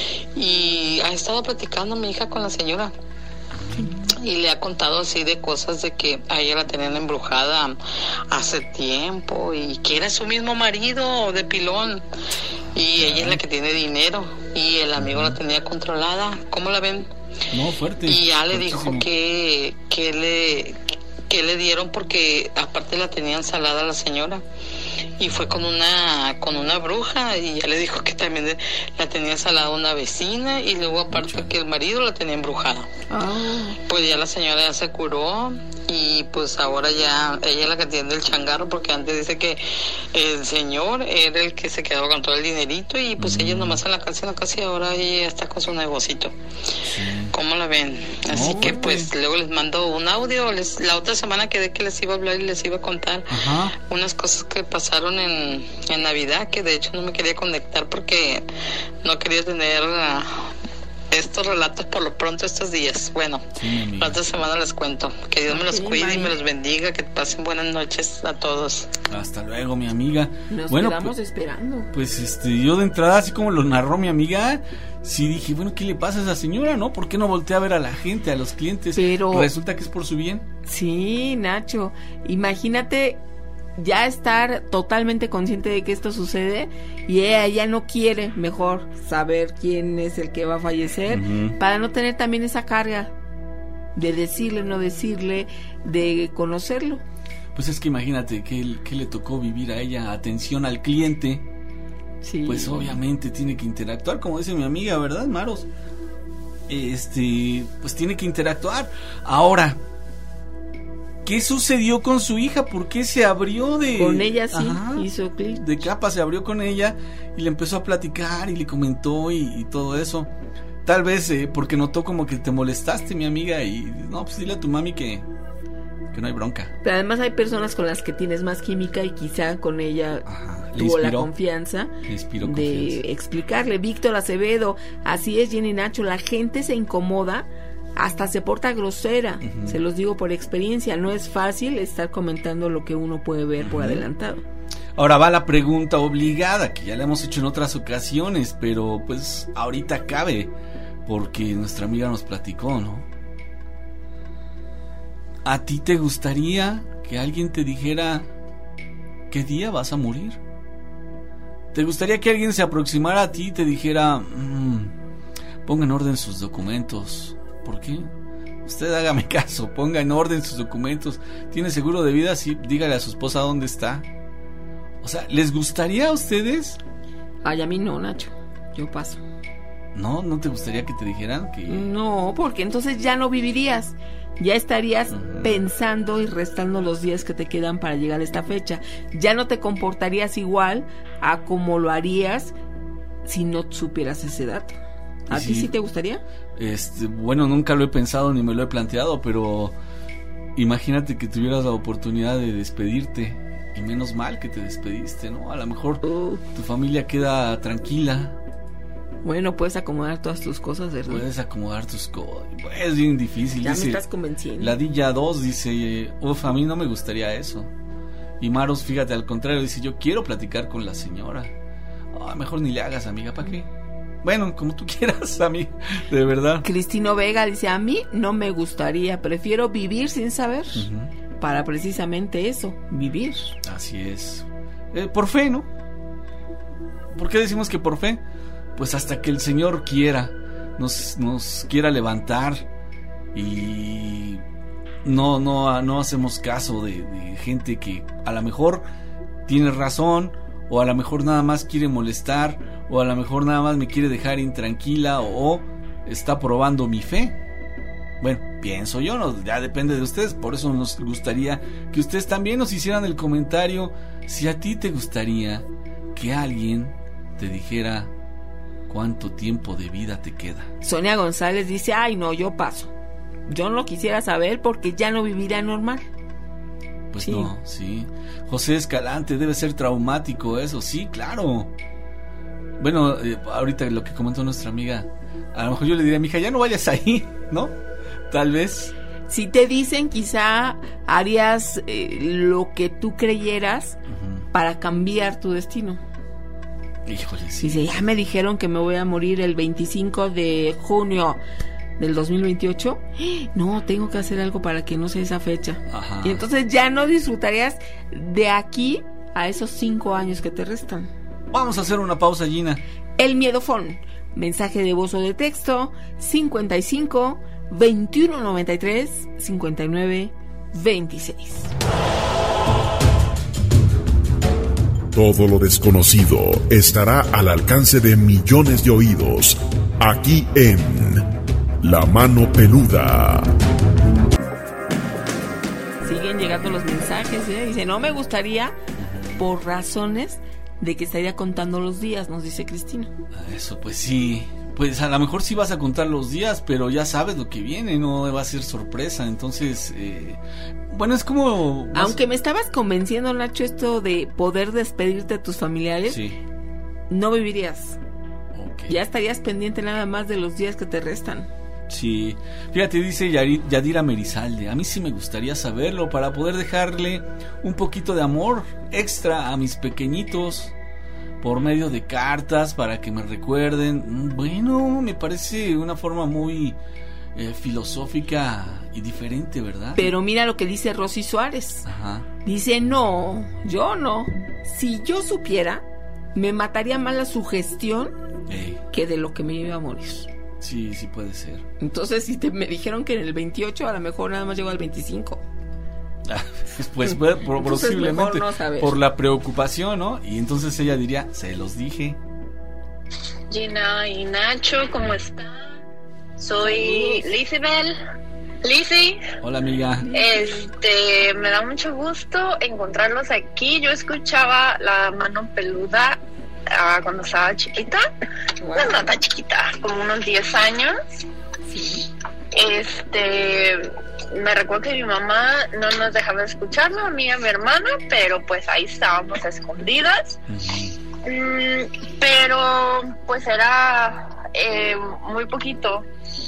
Speaker 11: Y ha estado platicando mi hija con la señora, y le ha contado así de cosas de que a ella la tenían embrujada hace tiempo, y que era su mismo marido de pilón, y ella es la que tiene dinero, y el amigo la tenía controlada. ¿Cómo la ven?
Speaker 7: No, fuerte.
Speaker 11: Y ya le dijo que que le que le dieron, porque aparte la tenían salada la señora, y fue con una con una bruja, y ya le dijo que también la tenía salada una vecina, y luego aparte Mucho. que el marido la tenía embrujada. Oh. Pues ya la señora ya se curó, y pues ahora ya ella es la que atiende el changarro, porque antes dice que el señor era el que se quedaba con todo el dinerito, y pues mm. ella nomás en la casa en la casa, y ahora ella está con su negocito. Sí. ¿Cómo la ven? Así no, que pues bien. Luego les mando un audio. Les, la otra semana quedé que les iba a hablar y les iba a contar Ajá. unas cosas que pasaron en, en Navidad, que de hecho no me quería conectar porque no quería tener uh,
Speaker 14: estos relatos por lo pronto estos días. Bueno, sí, la otra semana les cuento. Que Dios me los cuide sí, y me los bendiga. Que pasen buenas noches a todos.
Speaker 7: Hasta luego, mi amiga.
Speaker 6: Nos
Speaker 7: bueno,
Speaker 6: quedamos
Speaker 7: pues,
Speaker 6: esperando.
Speaker 7: Pues este, yo de entrada, así como lo narró mi amiga, sí dije, bueno, ¿qué le pasa a esa señora, no? ¿Por qué no voltea a ver a la gente, a los clientes? Pero resulta que es por su bien.
Speaker 6: Sí, Nacho, imagínate ya estar totalmente consciente de que esto sucede y ella ya no quiere mejor saber quién es el que va a fallecer, uh-huh, para no tener también esa carga de decirle, no decirle, de conocerlo.
Speaker 7: Pues es que imagínate que, que le tocó vivir a ella, atención al cliente. Sí. Pues obviamente tiene que interactuar, como dice mi amiga, ¿verdad, Maros? Este, pues tiene que interactuar. Ahora, ¿qué sucedió con su hija? ¿Por qué se abrió de...
Speaker 6: Con ella sí, ajá, hizo clic.
Speaker 7: De capa, se abrió con ella y le empezó a platicar y le comentó y, y todo eso. Tal vez eh, porque notó como que te molestaste, mi amiga, y no, pues dile a tu mami que, que no hay bronca.
Speaker 6: Pero además hay personas con las que tienes más química y quizá con ella ajá, tuvo inspiró, la confianza de confianza. Explicarle. Víctor Acevedo, así es, Jenny, Nacho, la gente se incomoda, hasta se porta grosera, uh-huh, se los digo por experiencia, no es fácil estar comentando lo que uno puede ver, uh-huh, por adelantado.
Speaker 7: Ahora va la pregunta obligada, que ya la hemos hecho en otras ocasiones, pero pues ahorita cabe, porque nuestra amiga nos platicó, ¿no? ¿A ti te gustaría que alguien te dijera qué día vas a morir? ¿Te gustaría que alguien se aproximara a ti y te dijera, mmm, ponga en orden sus documentos? ¿Por qué? Usted hágame caso, ponga en orden sus documentos. ¿Tiene seguro de vida? Sí, dígale a su esposa dónde está. O sea, ¿les gustaría a ustedes?
Speaker 6: Ay, a mí no, Nacho, yo paso.
Speaker 7: ¿No? ¿No te gustaría que te dijeran que...?
Speaker 6: No, porque entonces ya no vivirías. Ya estarías uh-huh. pensando y restando los días que te quedan para llegar a esta fecha. Ya no te comportarías igual a como lo harías si no supieras ese dato. ¿A sí, ti sí te gustaría?
Speaker 7: Este, bueno, nunca lo he pensado ni me lo he planteado, pero imagínate que tuvieras la oportunidad de despedirte. Y menos mal que te despediste, ¿no? A lo mejor uh. tu familia queda tranquila.
Speaker 6: Bueno, puedes acomodar todas tus cosas, ¿verdad?
Speaker 7: Puedes acomodar tus cosas. Es bien difícil.
Speaker 6: Ya
Speaker 7: dice,
Speaker 6: me estás convenciendo.
Speaker 7: La Dilla dos dice, uf, a mí no me gustaría eso. Y Maros, fíjate, al contrario, dice, yo quiero platicar con la señora. Oh, mejor ni le hagas, amiga, ¿para qué? Bueno, como tú quieras, amiga, de verdad.
Speaker 6: Cristino Vega dice, a mí no me gustaría, prefiero vivir sin saber. Uh-huh. Para precisamente eso, vivir.
Speaker 7: Así es. Eh, por fe, ¿no? ¿Por qué decimos que por fe? Pues hasta que el Señor quiera, nos, nos quiera levantar y no, no, no hacemos caso de, de gente que a lo mejor tiene razón o a lo mejor nada más quiere molestar o a lo mejor nada más me quiere dejar intranquila o, o está probando mi fe. Bueno, pienso yo, no, ya depende de ustedes, por eso nos gustaría que ustedes también nos hicieran el comentario si a ti te gustaría que alguien te dijera cuánto tiempo de vida te queda.
Speaker 6: Sonia González dice, ay no, yo paso. Yo no quisiera saber porque ya no vivirá normal.
Speaker 7: Pues sí. No, sí. José Escalante, debe ser traumático eso, sí, claro. Bueno, eh, ahorita lo que comentó nuestra amiga, a lo mejor yo le diría a mi hija, ya no vayas ahí, ¿no? Tal vez.
Speaker 6: Si te dicen, quizá harías eh, lo que tú creyeras uh-huh. para cambiar tu destino.
Speaker 7: Híjole, sí.
Speaker 6: Dice, ya me dijeron que me voy a morir el veinticinco de junio del dos mil veintiocho. No, tengo que hacer algo para que no sea esa fecha. Ajá. Y entonces ya no disfrutarías de aquí a esos cinco años que te restan.
Speaker 7: Vamos a hacer una pausa, Gina.
Speaker 6: El Miedofón. Mensaje de voz o de texto cincuenta y cinco, veintiuno noventa y tres, cincuenta y nueve, veintiséis.
Speaker 9: Todo lo desconocido estará al alcance de millones de oídos, aquí en La Mano Peluda.
Speaker 6: Siguen llegando los mensajes, ¿eh? Dice, no me gustaría por razones de que estaría contando los días, nos dice Cristina.
Speaker 7: Eso, pues sí. Pues a lo mejor sí vas a contar los días, pero ya sabes lo que viene, no va a ser sorpresa. Entonces, eh, bueno, es como... Más...
Speaker 6: Aunque me estabas convenciendo, Nacho, esto de poder despedirte de tus familiares, sí. No vivirías.
Speaker 7: Okay.
Speaker 6: Ya estarías pendiente nada más de los días que te restan.
Speaker 7: Sí, fíjate, dice Yadira Merizalde, a mí sí me gustaría saberlo para poder dejarle un poquito de amor extra a mis pequeñitos por medio de cartas para que me recuerden. Bueno, me parece una forma muy eh, filosófica y diferente, ¿verdad?
Speaker 6: Pero mira lo que dice Rosy Suárez.
Speaker 7: Ajá.
Speaker 6: Dice, no, yo no. Si yo supiera, me mataría más la sugestión
Speaker 7: Ey.
Speaker 6: que de lo que me iba a morir.
Speaker 7: Sí, sí puede ser.
Speaker 6: Entonces, si te, me dijeron que en el veintiocho, a lo mejor nada más llegó al veinticinco.
Speaker 7: Pues, pues por, posiblemente
Speaker 6: no
Speaker 7: por la preocupación, ¿no? Y entonces ella diría, se los dije.
Speaker 15: Gina y Nacho, ¿cómo están? Soy Lizibel. Lizzy.
Speaker 7: Hola, amiga.
Speaker 15: Este, me da mucho gusto encontrarlos aquí. Yo escuchaba La Mano Peluda uh, cuando estaba chiquita. Wow. No, no tan chiquita, como unos diez años.
Speaker 6: Sí.
Speaker 15: Este, me recuerdo que mi mamá no nos dejaba escucharlo, a mí y a mi hermana, pero pues ahí estábamos escondidas. Uh-huh. Mm, pero pues era eh, muy poquito.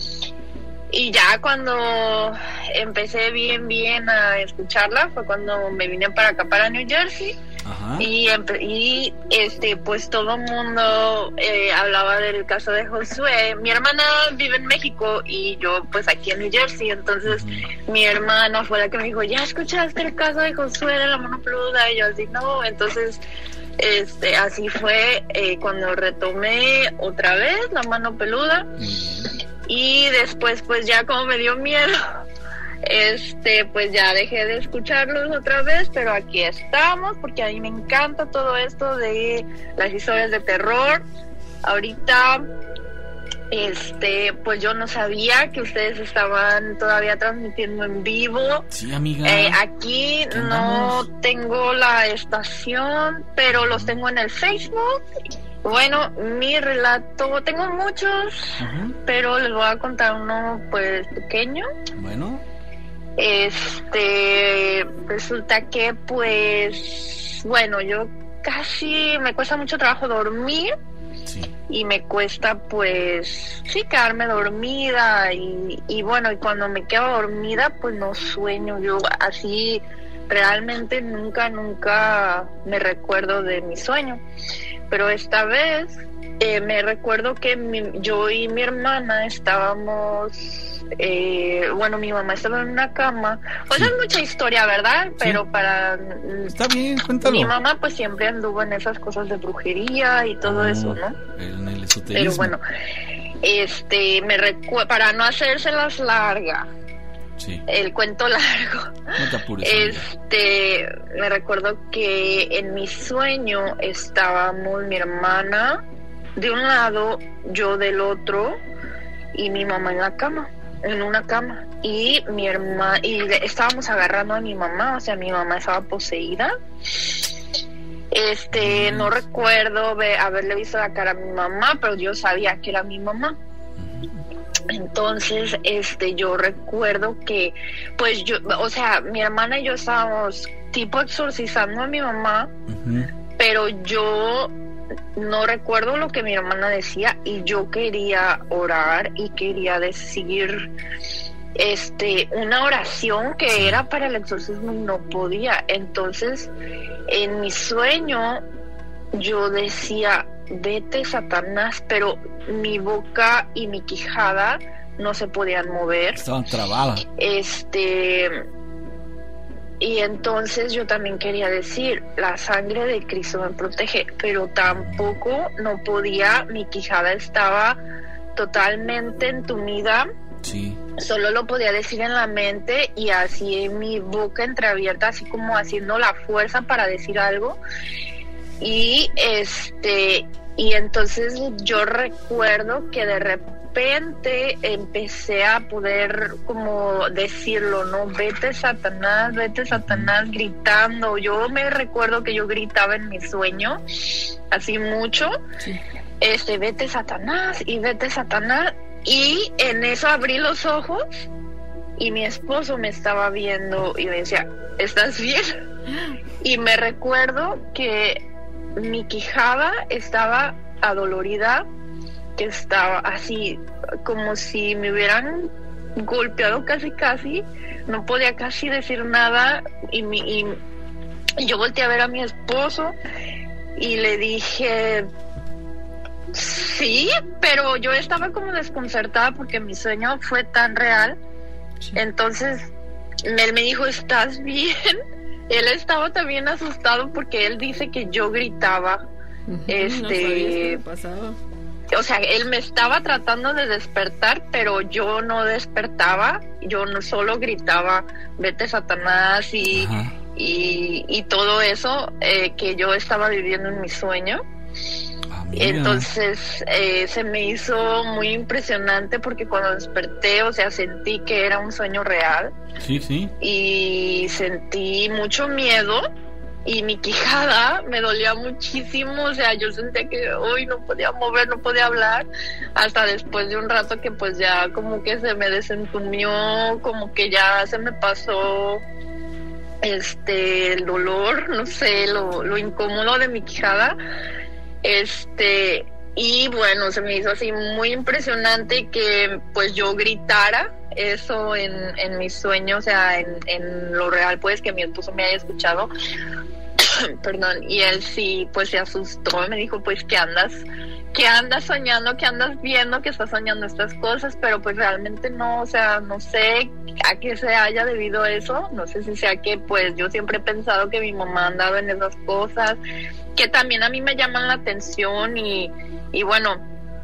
Speaker 15: Y ya cuando empecé bien, bien a escucharla fue cuando me vine para acá, para New Jersey.
Speaker 7: Ajá.
Speaker 15: Y, y este pues todo el mundo eh, hablaba del caso de Josué. Mi hermana vive en México y yo pues aquí en New Jersey. Entonces uh-huh. mi hermana fue la que me dijo, ¿ya escuchaste el caso de Josué de La Mano Peluda? Y yo así, no. Entonces este así fue eh, cuando retomé otra vez La Mano Peluda. Uh-huh. Y después pues ya como me dio miedo, este pues ya dejé de escucharlos otra vez, pero aquí estamos porque a mí me encanta todo esto de las historias de terror. Ahorita este pues yo no sabía que ustedes estaban todavía transmitiendo en vivo.
Speaker 7: Sí, amiga.
Speaker 15: Eh, aquí no tengo la estación, pero los tengo en el Facebook. Bueno, mi relato, tengo muchos, uh-huh. pero les voy a contar uno pues pequeño.
Speaker 7: Bueno.
Speaker 15: Este, resulta que pues, bueno, yo casi, me cuesta mucho trabajo dormir.
Speaker 7: Sí.
Speaker 15: Y me cuesta pues, sí, quedarme dormida y, y bueno, y cuando me quedo dormida pues no sueño, yo así realmente nunca, nunca me recuerdo de mi sueño. Pero esta vez eh, me recuerdo que mi, yo y mi hermana estábamos, eh, bueno, mi mamá estaba en una cama. Pues sí. Es mucha historia, ¿verdad? Pero sí. para...
Speaker 7: Está bien, cuéntalo.
Speaker 15: Mi mamá pues siempre anduvo en esas cosas de brujería y todo oh, eso, ¿no?
Speaker 7: En el esoterismo.
Speaker 15: Pero bueno, este, me recuerdo, para no hacérselas larga,
Speaker 7: sí.
Speaker 15: el cuento largo.
Speaker 7: No te apures,
Speaker 15: este, me recuerdo que en mi sueño estábamos mi hermana de un lado, yo del otro y mi mamá en la cama, en una cama. Y mi hermana, y estábamos agarrando a mi mamá, o sea, mi mamá estaba poseída. Este, no recuerdo ver, haberle visto la cara a mi mamá, pero yo sabía que era mi mamá. Entonces, este, yo recuerdo que, pues yo, o sea, mi hermana y yo estábamos tipo exorcizando a mi mamá, uh-huh. pero yo no recuerdo lo que mi hermana decía y yo quería orar y quería decir, este, una oración que sí. era para el exorcismo y no podía. Entonces, en mi sueño, yo decía, vete Satanás, pero mi boca y mi quijada no se podían mover.
Speaker 7: Estaban trabadas.
Speaker 15: Este, y entonces yo también quería decir, la sangre de Cristo me protege, pero tampoco no podía, mi quijada estaba totalmente entumida.
Speaker 7: Sí.
Speaker 15: Solo lo podía decir en la mente y así mi boca entreabierta, así como haciendo la fuerza para decir algo. Y este y entonces yo recuerdo que de repente empecé a poder como decirlo, no, vete Satanás, vete Satanás, gritando. Yo me recuerdo que yo gritaba en mi sueño así mucho, sí. este, vete Satanás y vete Satanás. Y en eso abrí los ojos y mi esposo me estaba viendo y me decía, ¿estás bien? Y me recuerdo que mi quijada estaba adolorida que estaba así, como si me hubieran golpeado casi casi, no podía casi decir nada y, mi, y, y yo volteé a ver a mi esposo y le dije sí, pero yo estaba como desconcertada porque mi sueño fue tan real. Sí. Entonces él me dijo, ¿estás bien? Él estaba también asustado porque él dice que yo gritaba. Uh-huh, este no
Speaker 6: qué pasaba.
Speaker 15: O sea, él me estaba tratando de despertar, pero yo no despertaba, yo no solo gritaba, vete Satanás y, y, y todo eso eh, que yo estaba viviendo en mi sueño. Ah, entonces eh, se me hizo muy impresionante porque cuando desperté, o sea, sentí que era un sueño real.
Speaker 7: Sí, sí.
Speaker 15: Y sentí mucho miedo. Y mi quijada me dolía muchísimo, o sea, yo sentía que hoy no podía mover, no podía hablar, hasta después de un rato que pues ya como que se me desentumió, como que ya se me pasó este el dolor, no sé, lo, lo incómodo de mi quijada, este, y bueno, se me hizo así muy impresionante que pues yo gritara eso en, en mis sueños, o sea, en, en lo real, pues, que mi esposo me haya escuchado. Perdón, y él sí, pues se asustó y me dijo, pues, ¿qué andas? ¿Qué andas soñando? ¿Qué andas viendo? Que estás soñando estas cosas, pero pues realmente no, o sea, no sé a qué se haya debido eso, no sé si sea que, pues, yo siempre he pensado que mi mamá andaba en esas cosas, que también a mí me llaman la atención y, y bueno,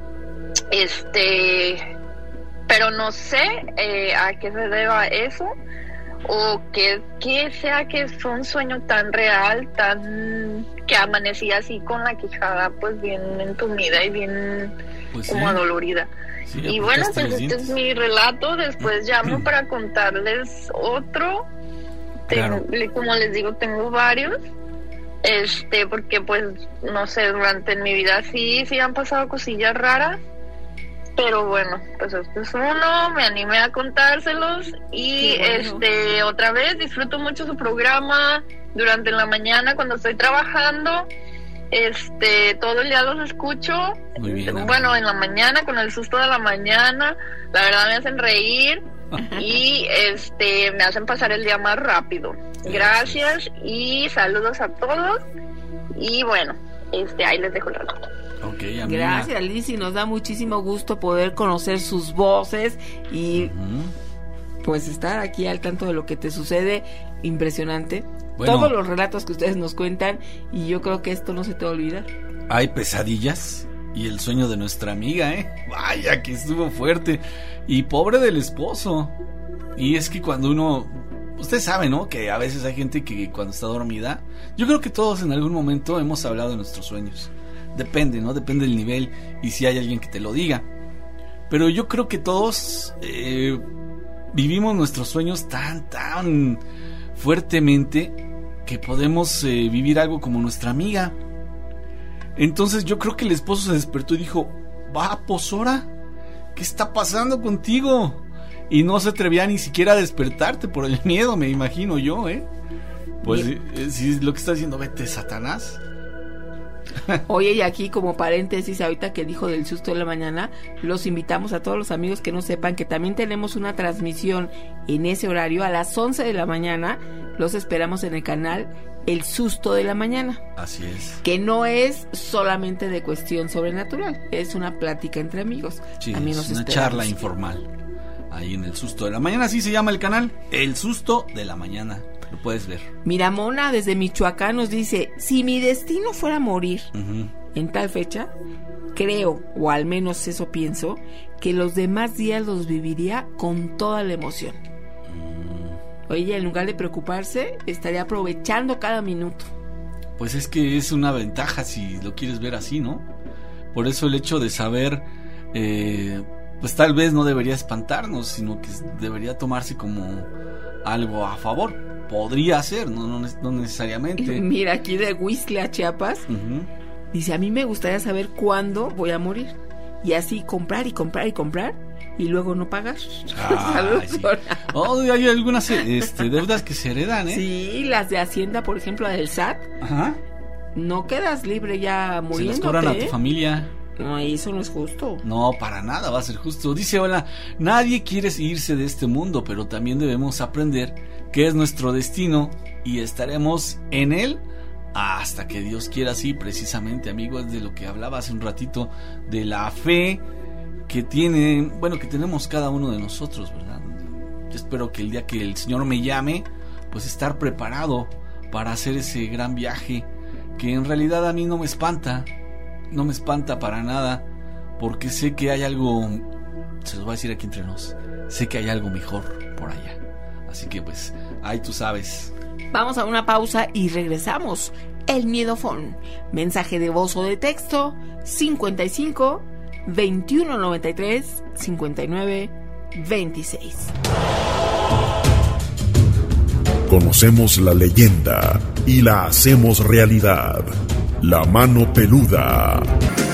Speaker 15: este, pero no sé eh, a qué se deba eso, o que, que sea que fue un sueño tan real, tan que amanecí así con la quijada pues bien entumida y bien pues como sí. adolorida. Sí, y bueno, pues este dientes. Es mi relato, después llamo para contarles otro. Claro. Tengo, como les digo, tengo varios. Este, porque pues, no sé, durante mi vida sí, sí han pasado cosillas raras. Pero bueno, pues este es uno, me animé a contárselos y bueno. este otra vez disfruto mucho su programa durante la mañana cuando estoy trabajando, este todo el día los escucho. Muy bien, bueno, en la mañana con el susto de la mañana, la verdad me hacen reír y este me hacen pasar el día más rápido. Gracias y saludos a todos y bueno, este ahí les dejo el relato.
Speaker 7: Okay,
Speaker 6: gracias, Liz, y nos da muchísimo gusto poder conocer sus voces y uh-huh. pues estar aquí al tanto de lo que te sucede. Impresionante. Bueno, todos los relatos que ustedes nos cuentan y yo creo que esto no se te va a olvidar.
Speaker 7: Hay pesadillas y el sueño de nuestra amiga, ¿eh? Vaya que estuvo fuerte. Y pobre del esposo. Y es que cuando uno... Usted sabe, ¿no? Que a veces hay gente que cuando está dormida... Yo creo que todos en algún momento hemos hablado de nuestros sueños. Depende, ¿no? Depende del nivel y si hay alguien que te lo diga. Pero yo creo que todos eh, vivimos nuestros sueños tan, tan fuertemente que podemos eh, vivir algo como nuestra amiga. Entonces yo creo que el esposo se despertó y dijo, va, Posora, ¿qué está pasando contigo? Y no se atrevía ni siquiera a despertarte por el miedo, me imagino yo, ¿eh? Pues eh, si lo que está diciendo, vete, Satanás.
Speaker 6: Oye, y aquí como paréntesis, ahorita que dijo del susto de la mañana, los invitamos a todos los amigos que no sepan que también tenemos una transmisión en ese horario a las once de la mañana. Los esperamos en el canal El Susto de la Mañana.
Speaker 7: Así es.
Speaker 6: Que no es solamente de cuestión sobrenatural, es una plática entre amigos.
Speaker 7: Sí, también es nos una charla informal. Ahí en El Susto de la Mañana, así se llama el canal, El Susto de la Mañana. Lo puedes ver.
Speaker 6: Miramona desde Michoacán nos dice, si mi destino fuera morir uh-huh. en tal fecha, creo, o al menos eso pienso, que los demás días los viviría con toda la emoción. Uh. Oye, en lugar de preocuparse, estaría aprovechando cada minuto.
Speaker 7: Pues es que es una ventaja si lo quieres ver así, ¿no? Por eso el hecho de saber, eh, pues tal vez no debería espantarnos, sino que debería tomarse como algo a favor. Podría ser, no, no, no necesariamente.
Speaker 6: Mira, aquí de Huixle a Chiapas, uh-huh. dice, a mí me gustaría saber cuándo voy a morir. Y así comprar y comprar y comprar y luego no pagar.
Speaker 7: Ah, sí. Oh, hay algunas este, deudas que se heredan, ¿eh?
Speaker 6: Sí, las de Hacienda, por ejemplo, la del S A T.
Speaker 7: Ajá.
Speaker 6: No quedas libre ya muriéndote.
Speaker 7: Se las cobran a tu familia.
Speaker 6: No, eso no es justo.
Speaker 7: No, para nada va a ser justo. Dice, hola, nadie quiere irse de este mundo, pero también debemos aprender que es nuestro destino y estaremos en él hasta que Dios quiera. Así, precisamente, amigos, de lo que hablaba hace un ratito, de la fe que tiene, bueno, que tenemos cada uno de nosotros, ¿verdad? Yo espero que el día que el Señor me llame, pues estar preparado para hacer ese gran viaje, que en realidad a mí no me espanta, no me espanta para nada, porque sé que hay algo, se los voy a decir aquí entre nos, sé que hay algo mejor por allá. Así que pues, ahí tú sabes.
Speaker 6: Vamos a una pausa y regresamos. El Miedofón. Mensaje de voz o de texto cincuenta y cinco, veintiuno noventa y tres, cincuenta y nueve, veintiséis.
Speaker 9: Conocemos la leyenda y la hacemos realidad. La mano peluda.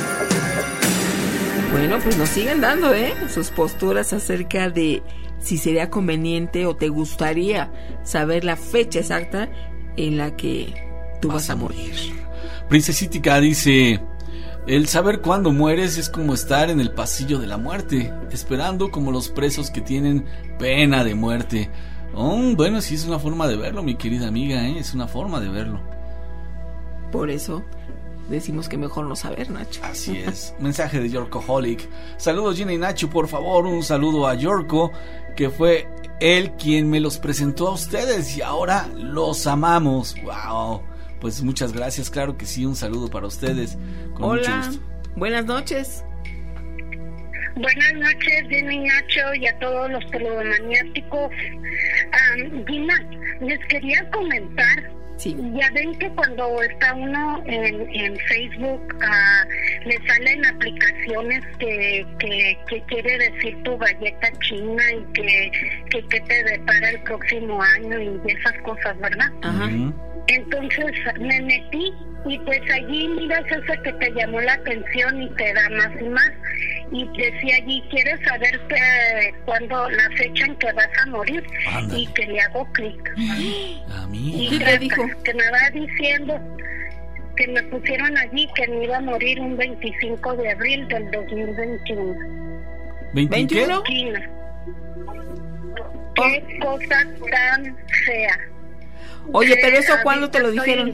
Speaker 6: Bueno, pues nos siguen dando, ¿eh? Sus posturas acerca de si sería conveniente o te gustaría saber la fecha exacta en la que tú vas, vas a morir.
Speaker 7: Princesítica dice: el saber cuándo mueres es como estar en el pasillo de la muerte, esperando como los presos que tienen pena de muerte. Oh, bueno, sí es una forma de verlo, mi querida amiga, ¿eh? Es una forma de verlo.
Speaker 6: Por eso decimos que mejor no saber, Nacho.
Speaker 7: Así es. Mensaje de Yorkoholic. Saludos, Gina y Nacho, por favor, un saludo a Yorko, que fue él quien me los presentó a ustedes y ahora los amamos. Wow. Pues muchas gracias, claro que sí, un saludo para ustedes. Con
Speaker 6: Hola,
Speaker 7: mucho gusto.
Speaker 6: Buenas noches.
Speaker 16: Buenas noches, Gina y Nacho, y a todos los telomaniáticos. Um, Gina, les quería comentar.
Speaker 6: Sí.
Speaker 16: Ya ven que cuando está uno en, en Facebook, uh, le salen aplicaciones que, que, que quiere decir tu galleta china y que, que, que te depara el próximo año y esas cosas, ¿verdad?
Speaker 6: Ajá. Uh-huh.
Speaker 16: Entonces me metí y pues allí miras eso que te llamó la atención y te da más y más. Y decía allí, ¿quieres saber que, cuándo, la fecha en que vas a morir? Ándale. Y que le hago clic.
Speaker 7: A mí.
Speaker 16: Y trata, dijo? Que me va diciendo que me pusieron allí que me iba a morir un veinticinco de abril del dos mil veintiuno.
Speaker 7: ¿veintiuno?
Speaker 16: Qué oh. cosa tan fea.
Speaker 6: Oye, pero eso, ¿cuándo te lo dijeron?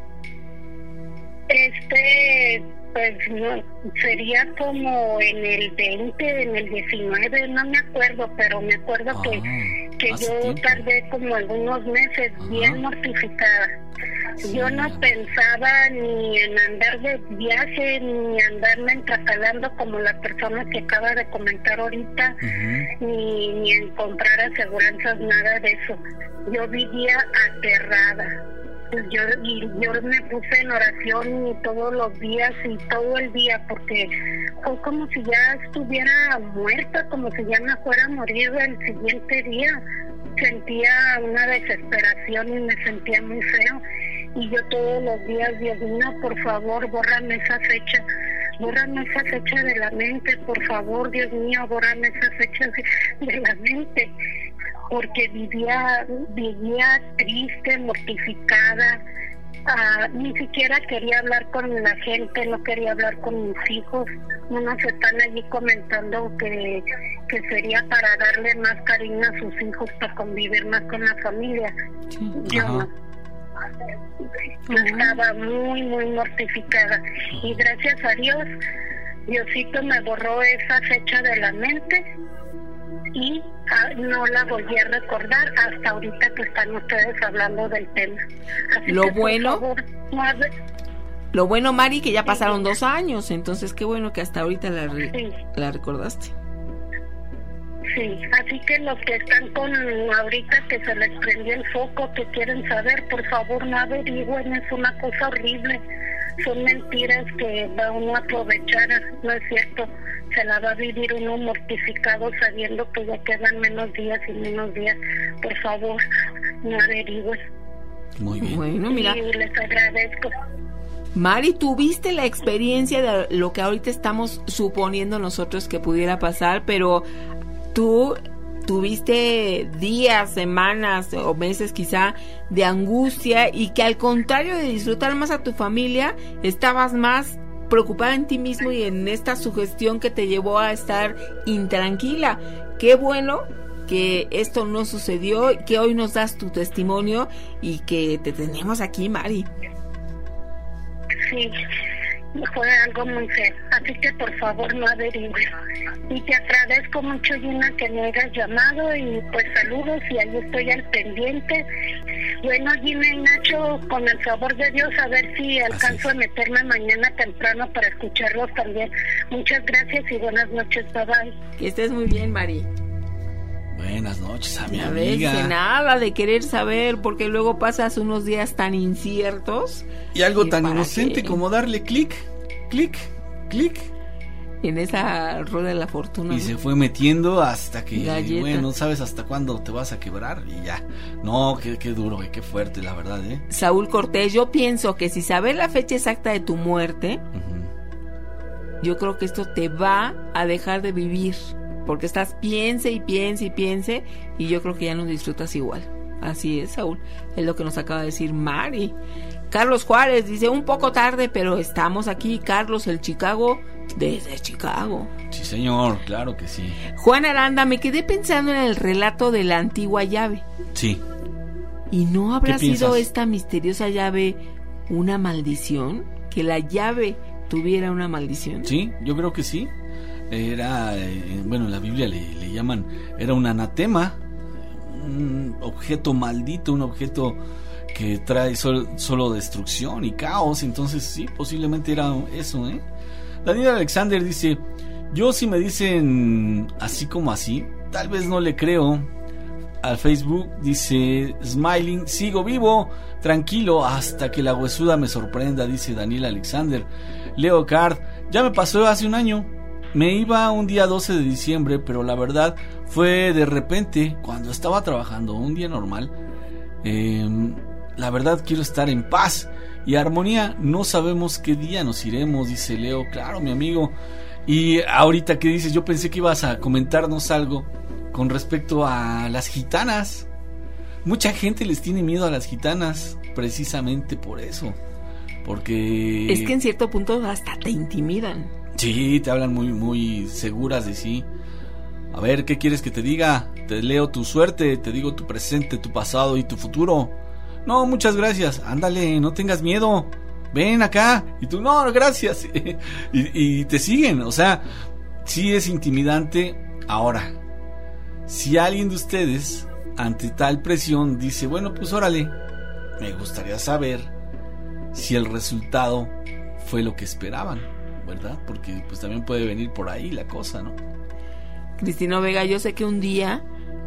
Speaker 16: Este, pues no, sería como en el veinte, en el diecinueve, no me acuerdo, pero me acuerdo ah, que, que yo tiempo. tardé como algunos meses. Ajá. Bien mortificada. Sí. Yo no pensaba ni en andar de viaje, ni andarme entracalando como la persona que acaba de comentar ahorita, uh-huh. ni, ni en comprar aseguranzas, nada de eso. Yo vivía aterrada. Yo, y yo me puse en oración y todos los días y todo el día, porque fue como si ya estuviera muerta, como si ya me fuera a morir el siguiente día. Sentía una desesperación y me sentía muy feo. Y yo todos los días, Dios mío, por favor, bórrame esa fecha. Bórrame esa fecha de la mente, por favor, Dios mío, bórrame esa fecha de, de la mente. Porque vivía, vivía triste, mortificada, uh, ni siquiera quería hablar con la gente, no quería hablar con mis hijos. Unos están allí comentando que, que sería para darle más cariño a sus hijos, para convivir más con la familia. Sí. Yo Ajá. no. Yo estaba muy, muy mortificada. Y gracias a Dios, Diosito me borró esa fecha de la mente y ah, no la volví a recordar hasta ahorita que están ustedes hablando del tema. Así
Speaker 6: lo
Speaker 16: que,
Speaker 6: bueno
Speaker 16: favor, más de...
Speaker 6: lo bueno, Mari, que ya pasaron sí. dos años, entonces qué bueno que hasta ahorita la, re... sí. la recordaste.
Speaker 16: Sí, así que los que están con ahorita que se les prendió el foco, que quieren saber, por favor no averigüen, es una cosa horrible, son mentiras que va uno a aprovechar, no es cierto, se la va a vivir uno mortificado sabiendo que ya quedan menos días y menos días. Por favor, no averigüen.
Speaker 7: Muy bien.
Speaker 6: Bueno, mira.
Speaker 16: Y les agradezco.
Speaker 6: Mari, ¿tuviste la experiencia de lo que ahorita estamos suponiendo nosotros que pudiera pasar, pero tú tuviste días, semanas o meses quizá de angustia y que al contrario de disfrutar más a tu familia, estabas más preocupada en ti mismo y en esta sugestión que te llevó a estar intranquila. Qué bueno que esto no sucedió, que hoy nos das tu testimonio y que te tenemos aquí, Mari.
Speaker 16: Sí, fue algo muy feo, así que por favor no averigües. Y te agradezco mucho, Gina, que me hayas llamado y pues saludos y ahí estoy al pendiente. Bueno, Gina y Nacho, con el favor de Dios, a ver si alcanzo a meterme mañana temprano para escucharlos también. Muchas gracias y buenas noches, bye bye.
Speaker 6: Que estés muy bien, Mari.
Speaker 7: Buenas noches a mi
Speaker 6: A
Speaker 7: amiga.
Speaker 6: veces nada de querer saber, porque luego pasas unos días tan inciertos.
Speaker 7: Y algo
Speaker 6: ¿Y
Speaker 7: tan
Speaker 6: para
Speaker 7: inocente
Speaker 6: qué?
Speaker 7: como darle clic, clic, clic.
Speaker 6: En esa rueda de la fortuna.
Speaker 7: Y
Speaker 6: ¿no?
Speaker 7: se fue metiendo hasta que,
Speaker 6: Galleta.
Speaker 7: bueno, no sabes hasta cuándo te vas a quebrar y ya. No, qué, qué duro y qué fuerte, la verdad, ¿eh?
Speaker 6: Saúl Cortés, yo pienso que si sabes la fecha exacta de tu muerte, uh-huh. yo creo que esto te va a dejar de vivir. Porque estás piense y piense y piense y yo creo que ya no disfrutas igual. Así es, Saúl. Es lo que nos acaba de decir Mari. Carlos Juárez dice, un poco tarde, pero estamos aquí. Carlos, el Chicago, desde Chicago.
Speaker 7: Sí, señor, claro que sí.
Speaker 6: Juan Aranda, me quedé pensando en el relato de la antigua llave.
Speaker 7: Sí.
Speaker 6: ¿Y no habrá
Speaker 7: ¿Qué
Speaker 6: sido
Speaker 7: piensas?
Speaker 6: esta misteriosa llave una maldición? ¿Que la llave tuviera una maldición?
Speaker 7: Sí, yo creo que sí. Era, eh, bueno, en la Biblia le, le llaman, era un anatema, un objeto maldito, un objeto que trae sol, solo destrucción y caos. Entonces sí, posiblemente era eso, ¿eh? Daniel Alexander dice, yo si me dicen así como así, tal vez no le creo. Al Facebook dice Smiling, sigo vivo, tranquilo hasta que la huesuda me sorprenda, dice Daniel Alexander. Leo Card, ya me pasó hace un año. Me iba un día doce de diciembre, pero la verdad fue de repente, cuando estaba trabajando, un día normal. Eh, la verdad quiero estar en paz y armonía. No sabemos qué día nos iremos, dice Leo. Claro, mi amigo. Y ahorita que dices, yo pensé que ibas a comentarnos algo con respecto a las gitanas. Mucha gente les tiene miedo a las gitanas, precisamente por eso. Porque...
Speaker 6: es que en cierto punto hasta te intimidan.
Speaker 7: Sí, te hablan muy, muy seguras de sí. A ver, ¿qué quieres que te diga? Te leo tu suerte, te digo tu presente, tu pasado y tu futuro. No, muchas gracias. Ándale, no tengas miedo. Ven acá. Y tú, no, gracias. y, y te siguen. O sea, sí es intimidante. Ahora, si alguien de ustedes, ante tal presión, dice, bueno, pues órale, me gustaría saber si el resultado fue lo que esperaban, ¿verdad? Porque pues también puede venir por ahí la cosa, ¿no?
Speaker 6: Cristina Vega, yo sé que un día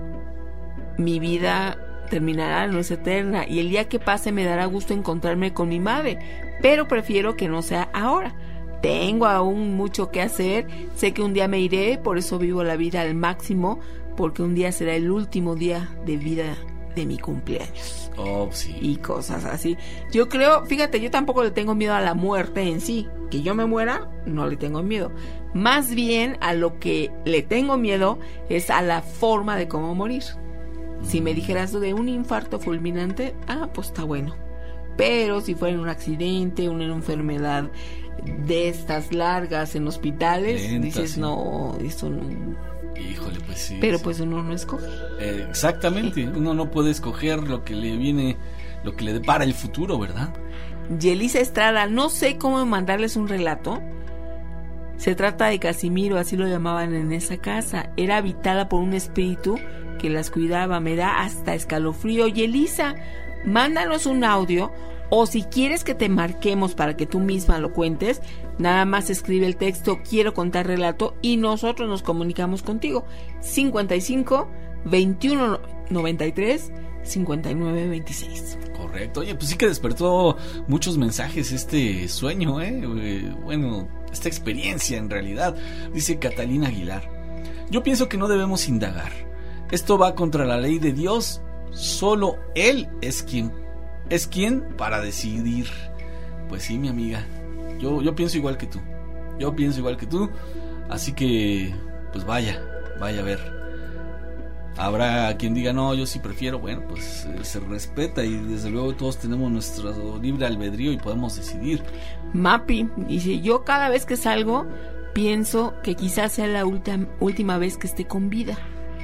Speaker 6: mi vida terminará, no es eterna, y el día que pase me dará gusto encontrarme con mi madre, pero prefiero que no sea ahora. Tengo aún mucho que hacer, sé que un día me iré, por eso vivo la vida al máximo, porque un día será el último día de vida de mi cumpleaños.
Speaker 7: Oh, sí.
Speaker 6: Y cosas así. Yo creo, fíjate, yo tampoco le tengo miedo a la muerte en sí. Que yo me muera, no le tengo miedo. Más bien a lo que le tengo miedo es a la forma de cómo morir. Mm. Si me dijeras de un infarto fulminante, ah, pues está bueno. Pero si fuera en un accidente, una enfermedad de estas largas en hospitales, Lenta, dices, sí. no, eso no...
Speaker 7: Híjole, pues sí.
Speaker 6: Pero
Speaker 7: sí.
Speaker 6: pues uno no escoge.
Speaker 7: Eh, exactamente, uno no puede escoger lo que le viene, lo que le depara el futuro, ¿verdad?
Speaker 6: Yelisa Estrada, no sé cómo mandarles un relato. Se trata de Casimiro, así lo llamaban en esa casa. Era habitada por un espíritu que las cuidaba. Me da hasta escalofrío. Yelisa, mándanos un audio. O si quieres que te marquemos para que tú misma lo cuentes, nada más escribe el texto quiero contar relato y nosotros nos comunicamos contigo. cincuenta y cinco, veintiuno, noventa y tres, cincuenta y nueve, veintiséis.
Speaker 7: Correcto. Oye, pues sí que despertó muchos mensajes este sueño, ¿eh? eh bueno, esta experiencia en realidad. Dice Catalina Aguilar. Yo pienso que no debemos indagar. Esto va contra la ley de Dios. Solo Él es quien es quien para decidir. Pues sí, mi amiga. Yo, yo pienso igual que tú. Yo pienso igual que tú. Así que, pues vaya, vaya a ver. Habrá quien diga, no, yo sí prefiero. Bueno, pues eh, se respeta y desde luego todos tenemos nuestro libre albedrío y podemos decidir.
Speaker 6: Mapi dice, yo cada vez que salgo pienso que quizás sea la ulti- última vez que esté con vida.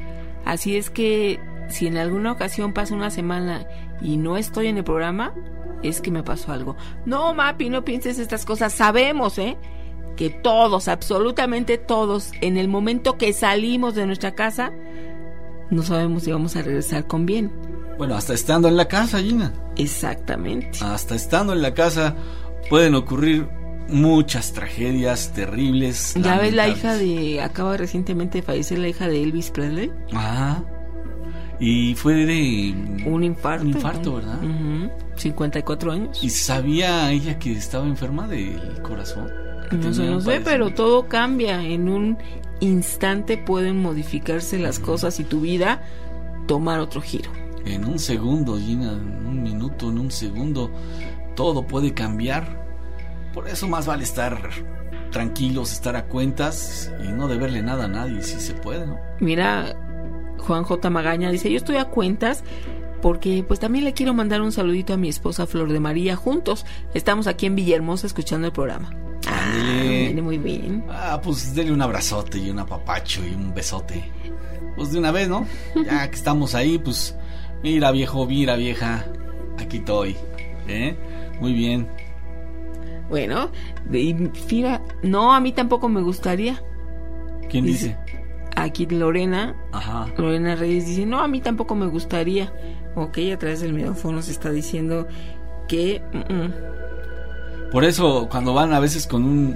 Speaker 6: Así es que si en alguna ocasión pasa una semana y no estoy en el programa, es que me pasó algo. No, Mapi, no pienses estas cosas. Sabemos, ¿eh? que todos, absolutamente todos, en el momento que salimos de nuestra casa, no sabemos si vamos a regresar con bien.
Speaker 7: Bueno, hasta estando en la casa, Gina.
Speaker 6: Exactamente.
Speaker 7: Hasta estando en la casa pueden ocurrir muchas tragedias terribles.
Speaker 6: Ya ves la hija de... Acaba recientemente de fallecer la hija de Elvis Presley.
Speaker 7: Ah. Y fue de...
Speaker 6: Un infarto.
Speaker 7: Un infarto, ¿verdad?
Speaker 6: Uh-huh. cincuenta y cuatro años.
Speaker 7: ¿Y sabía ella que estaba enferma del corazón?
Speaker 6: No sé, no sé, pero todo cambia. En un instante pueden modificarse las cosas y tu vida tomar otro giro.
Speaker 7: En un segundo, Gina, en un minuto, en un segundo, todo puede cambiar. Por eso más vale estar tranquilos, estar a cuentas y no deberle nada a nadie, si se puede, ¿no?
Speaker 6: Mira, Juan J. Magaña dice, yo estoy a cuentas porque pues también le quiero mandar un saludito a mi esposa Flor de María. Juntos estamos aquí en Villahermosa escuchando el programa. Ah, viene muy bien.
Speaker 7: Ah, pues dele un abrazote y un apapacho y un besote. Pues de una vez, ¿no? Ya que estamos ahí, pues mira viejo, mira vieja, aquí estoy, ¿eh? Muy bien.
Speaker 6: Bueno, de, mira, no, a mí tampoco me gustaría.
Speaker 7: ¿Quién dice? dice?
Speaker 6: Aquí Lorena.
Speaker 7: Ajá.
Speaker 6: Lorena Reyes dice, no, a mí tampoco me gustaría. Ok, a través del micrófono se está diciendo que... Uh-uh.
Speaker 7: Por eso, cuando van a veces con un,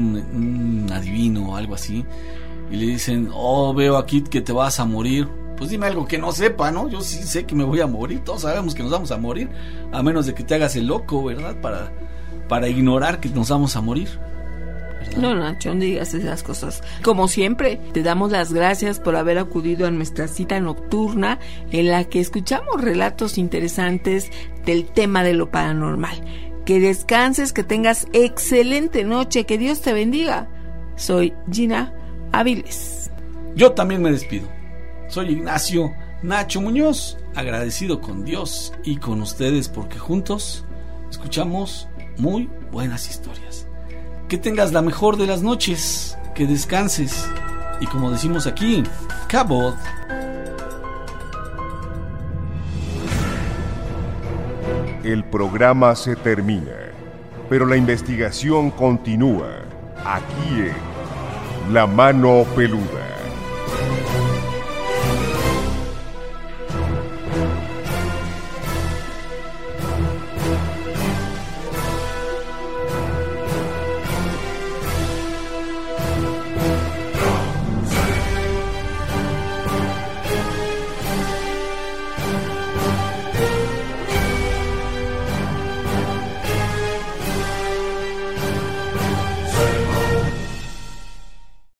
Speaker 7: un, un adivino o algo así, y le dicen, oh, veo aquí que te vas a morir, pues dime algo que no sepa, ¿no? Yo sí sé que me voy a morir, todos sabemos que nos vamos a morir, a menos de que te hagas el loco, ¿verdad? Para, para ignorar que nos vamos a morir, ¿verdad?
Speaker 6: No, Nacho, no digas esas cosas. Como siempre, te damos las gracias por haber acudido a nuestra cita nocturna en la que escuchamos relatos interesantes del tema de lo paranormal. Que descanses, que tengas excelente noche, que Dios te bendiga. Soy Gina Áviles.
Speaker 7: Yo también me despido. Soy Ignacio Nacho Muñoz, agradecido con Dios y con ustedes porque juntos escuchamos muy buenas historias. Que tengas la mejor de las noches, que descanses y como decimos aquí, cabot.
Speaker 2: El programa se termina, pero la investigación continúa aquí en La Mano Peluda.